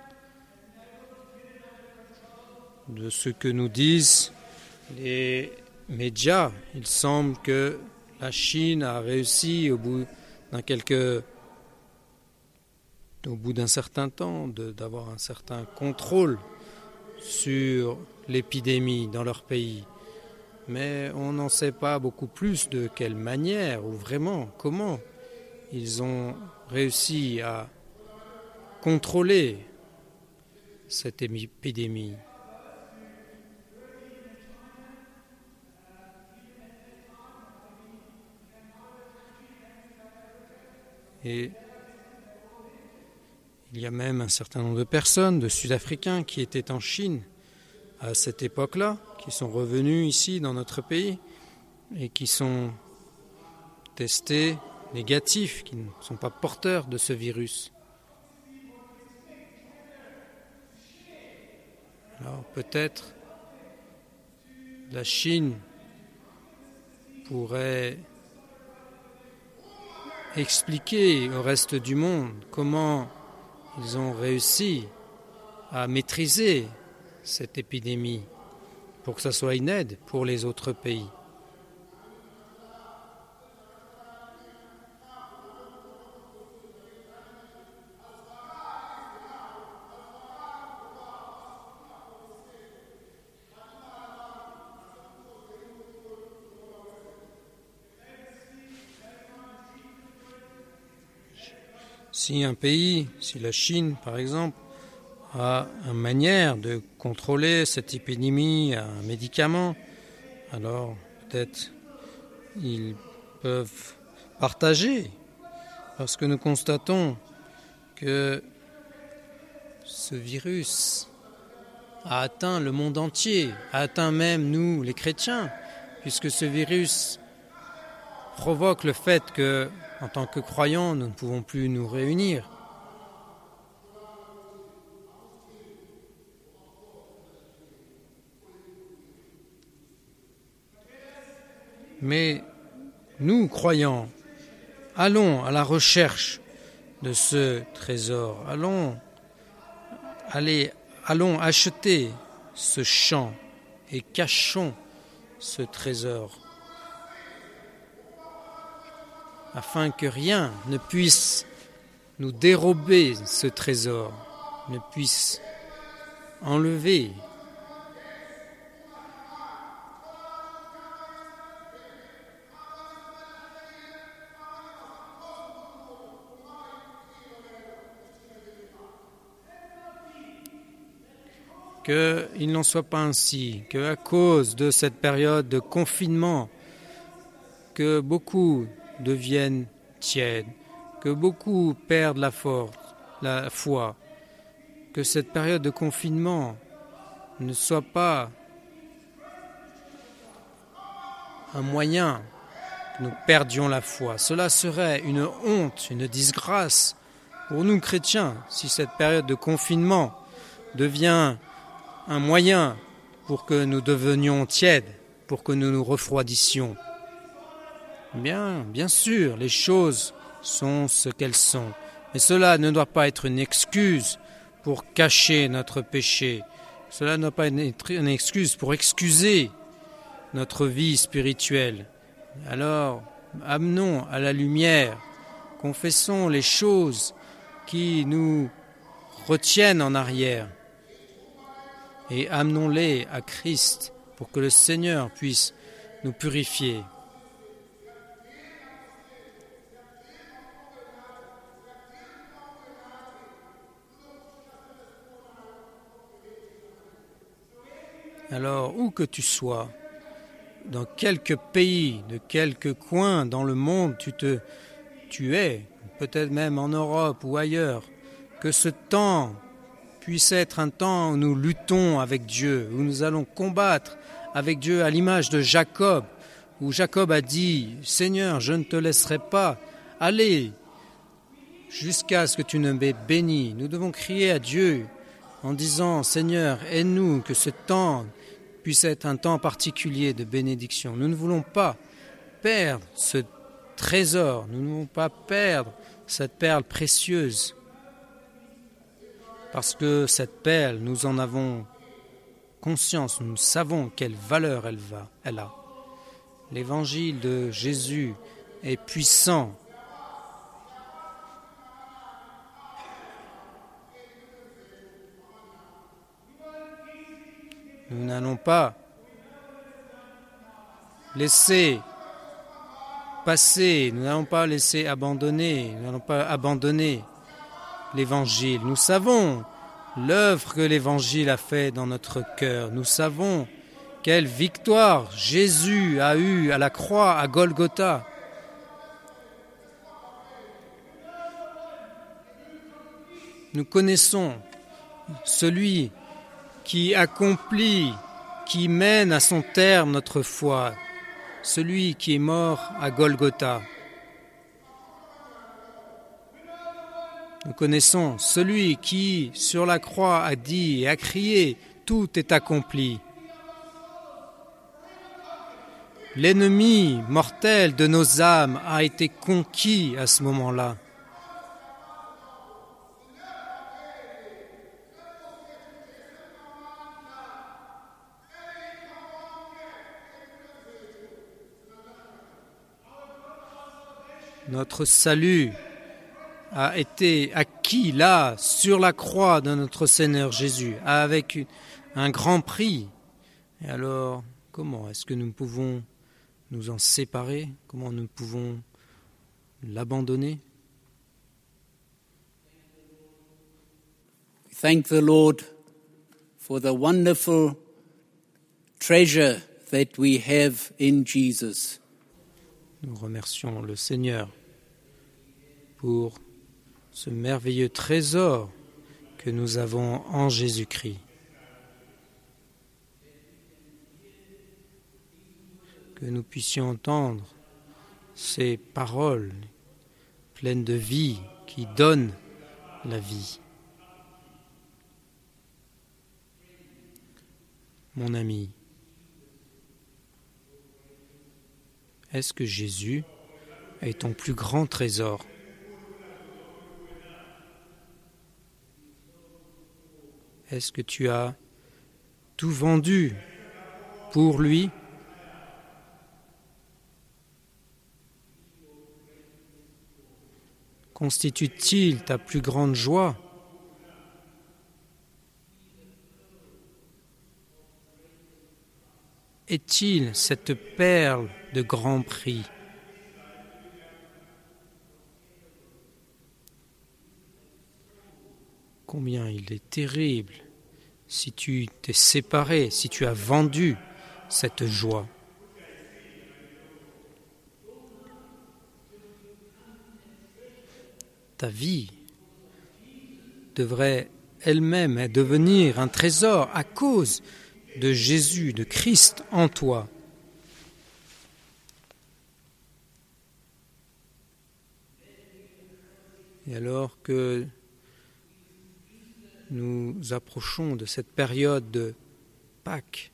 Speaker 2: de ce que nous disent les médias. Il semble que la Chine a réussi au bout d'un quelque, au bout d'un certain temps de, d'avoir un certain contrôle sur l'épidémie dans leur pays. mais on n'en sait pas beaucoup plus de quelle manière ou vraiment comment ils ont réussi à contrôler cette épidémie. Et il y a même un certain nombre de personnes, de Sud-Africains, qui étaient en Chine à cette époque-là, qui sont revenus ici dans notre pays et qui sont testés négatifs, qui ne sont pas porteurs de ce virus. Alors peut-être la Chine pourrait expliquer au reste du monde comment ils ont réussi à maîtriser cette épidémie pour que ça soit une aide pour les autres pays. Si un pays, si la Chine par exemple, a une manière de contrôler cette épidémie, un médicament, alors peut-être ils peuvent partager, parce que nous constatons que ce virus a atteint le monde entier, a atteint même nous les chrétiens, puisque ce virus provoque le fait que, en tant que croyants, nous ne pouvons plus nous réunir. Mais nous, croyants, allons à la recherche de ce trésor. Allons, allez, allons acheter ce champ et cachons ce trésor, afin que rien ne puisse nous dérober ce trésor, ne puisse enlever. Qu'il n'en soit pas ainsi, qu'à cause de cette période de confinement, que beaucoup deviennent tièdes, que beaucoup perdent la force, la foi, que cette période de confinement ne soit pas un moyen que nous perdions la foi. Cela serait une honte, une disgrâce pour nous chrétiens si cette période de confinement devient un moyen pour que nous devenions tièdes, pour que nous nous refroidissions. Bien, bien sûr, les choses sont ce qu'elles sont, mais cela ne doit pas être une excuse pour cacher notre péché. Cela ne doit pas être une excuse pour excuser notre vie spirituelle. Alors, amenons à la lumière, confessons les choses qui nous retiennent en arrière et amenons-les à Christ pour que le Seigneur puisse nous purifier. Alors, où que tu sois, dans quelque pays, de quelque coin dans le monde tu, te, tu es, peut-être même en Europe ou ailleurs, que ce temps puisse être un temps où nous luttons avec Dieu, où nous allons combattre avec Dieu à l'image de Jacob, où Jacob a dit « Seigneur, je ne te laisserai pas aller jusqu'à ce que tu ne m'aies béni ». Nous devons crier à Dieu en disant « Seigneur, aide-nous que ce temps puisse être un temps particulier de bénédiction ». Nous ne voulons pas perdre ce trésor, nous ne voulons pas perdre cette perle précieuse. Parce que cette perle, nous en avons conscience, nous savons quelle valeur elle, va, elle a. L'évangile de Jésus est puissant. Nous n'allons pas laisser passer, nous n'allons pas laisser abandonner, nous n'allons pas abandonner l'Évangile. Nous savons l'œuvre que l'Évangile a fait dans notre cœur. Nous savons quelle victoire Jésus a eue à la croix, à Golgotha. Nous connaissons celui qui accomplit, qui mène à son terme notre foi, celui qui est mort à Golgotha. Nous connaissons celui qui, sur la croix, a dit et a crié « Tout est accompli ». L'ennemi mortel de nos âmes a été conquis à ce moment-là. Notre salut a été acquis là, sur la croix de notre Seigneur Jésus, avec un grand prix. Et alors, comment est-ce que nous pouvons nous en séparer? Comment nous pouvons l'abandonner?
Speaker 3: Thank the Lord for the wonderful treasure that we have in Jesus.
Speaker 2: Nous remercions le Seigneur pour ce merveilleux trésor que nous avons en Jésus-Christ. Que nous puissions entendre ces paroles pleines de vie qui donnent la vie. Mon ami, est-ce que Jésus est ton plus grand trésor? Est-ce que tu as tout vendu pour lui? Constitue-t-il ta plus grande joie? Est-il cette perle de grand prix? Combien il est terrible si tu t'es séparé, si tu as vendu cette joie. Ta vie devrait elle-même devenir un trésor à cause de Jésus, de Christ en toi. Et alors que nous approchons de cette période de Pâques,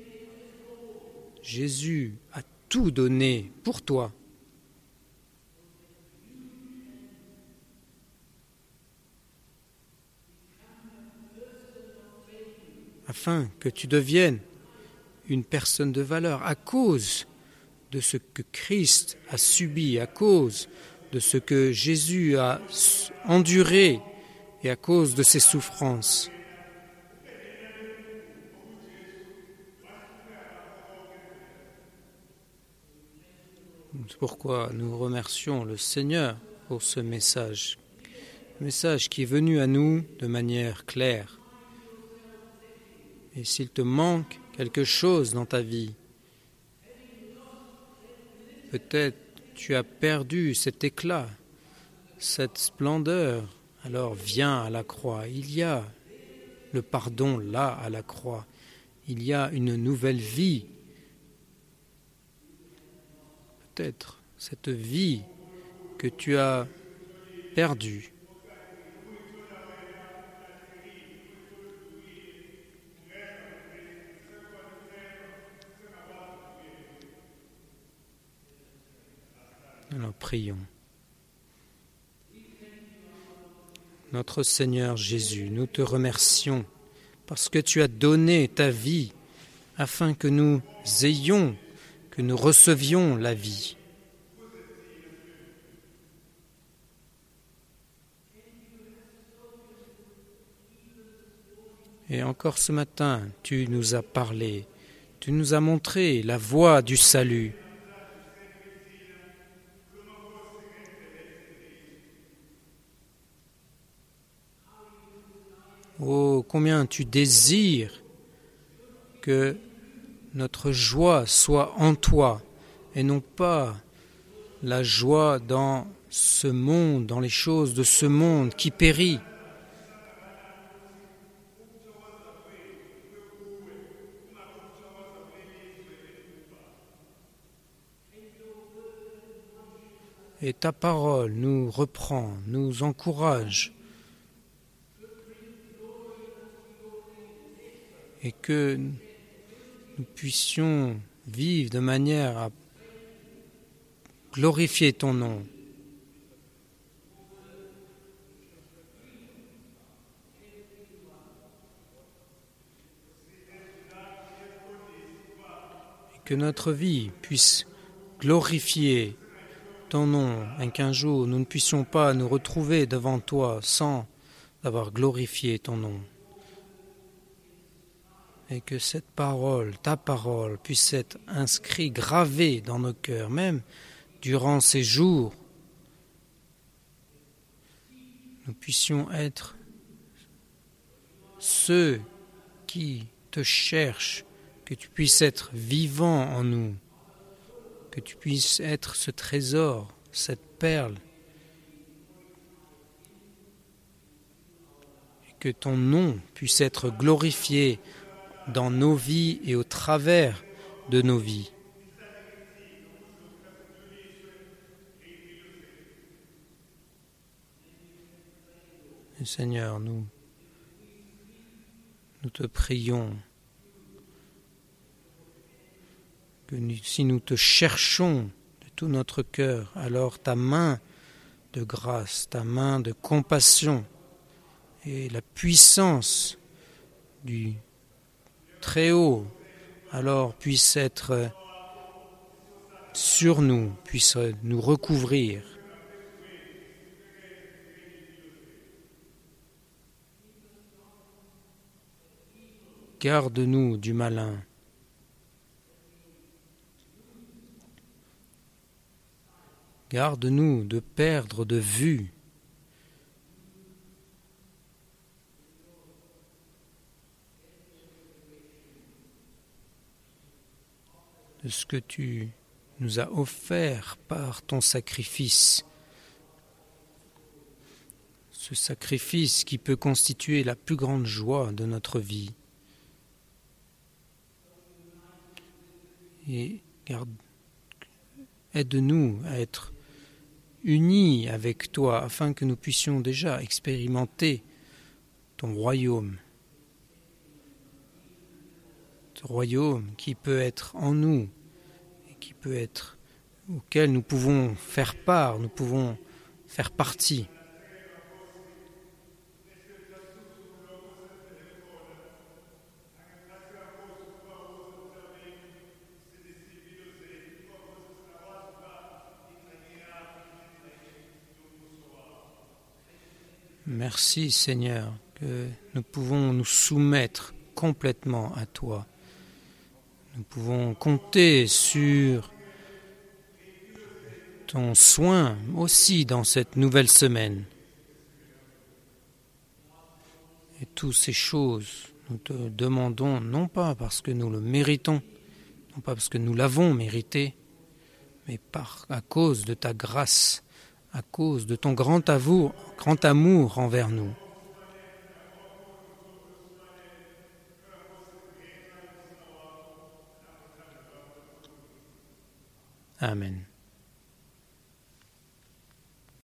Speaker 2: Jésus a tout donné pour toi. Afin que tu deviennes une personne de valeur à cause de ce que Christ a subi, à cause de ce que Jésus a enduré et à cause de ses souffrances. C'est pourquoi nous remercions le Seigneur pour ce message, un message qui est venu à nous de manière claire. Et s'il te manque quelque chose dans ta vie, peut-être tu as perdu cet éclat, cette splendeur, alors viens à la croix. Il y a le pardon là à la croix. Il y a une nouvelle vie. Peut-être cette vie que tu as perdue. Alors prions. Notre Seigneur Jésus, nous te remercions parce que tu as donné ta vie afin que nous ayons, que nous recevions la vie. Et encore ce matin, tu nous as parlé, Tu nous as montré la voie du salut. Oh, combien tu désires que notre joie soit en toi et non pas la joie dans ce monde, dans les choses de ce monde qui périt. Et ta parole nous reprend, nous encourage. Et que nous puissions vivre de manière à glorifier ton nom. Et que notre vie puisse glorifier ton nom, et qu'un jour nous ne puissions pas nous retrouver devant toi sans avoir glorifié ton nom. Et que cette parole, ta parole, puisse être inscrite, gravée dans nos cœurs, même durant ces jours. Nous puissions être ceux qui te cherchent, que tu puisses être vivant en nous, que tu puisses être ce trésor, cette perle, et que ton nom puisse être glorifié dans nos vies et au travers de nos vies. Et Seigneur, nous, nous te prions que nous, si nous te cherchons de tout notre cœur, alors ta main de grâce, ta main de compassion et la puissance du Très-Haut, alors puisse être sur nous, puisse nous recouvrir. Garde-nous du malin. Garde-nous de perdre de vue de ce que tu nous as offert par ton sacrifice. Ce sacrifice qui peut constituer la plus grande joie de notre vie. Et garde, aide-nous à être unis avec toi afin que nous puissions déjà expérimenter ton royaume. Ce royaume qui peut être en nous et qui peut être auquel nous pouvons faire part, nous pouvons faire partie. Merci Seigneur que nous pouvons nous soumettre complètement à toi. Nous pouvons compter sur ton soin aussi dans cette nouvelle semaine. Et toutes ces choses, nous te demandons non pas parce que nous le méritons, non pas parce que nous l'avons mérité, mais par, à cause de ta grâce, à cause de ton grand amour, grand amour envers nous. Amen.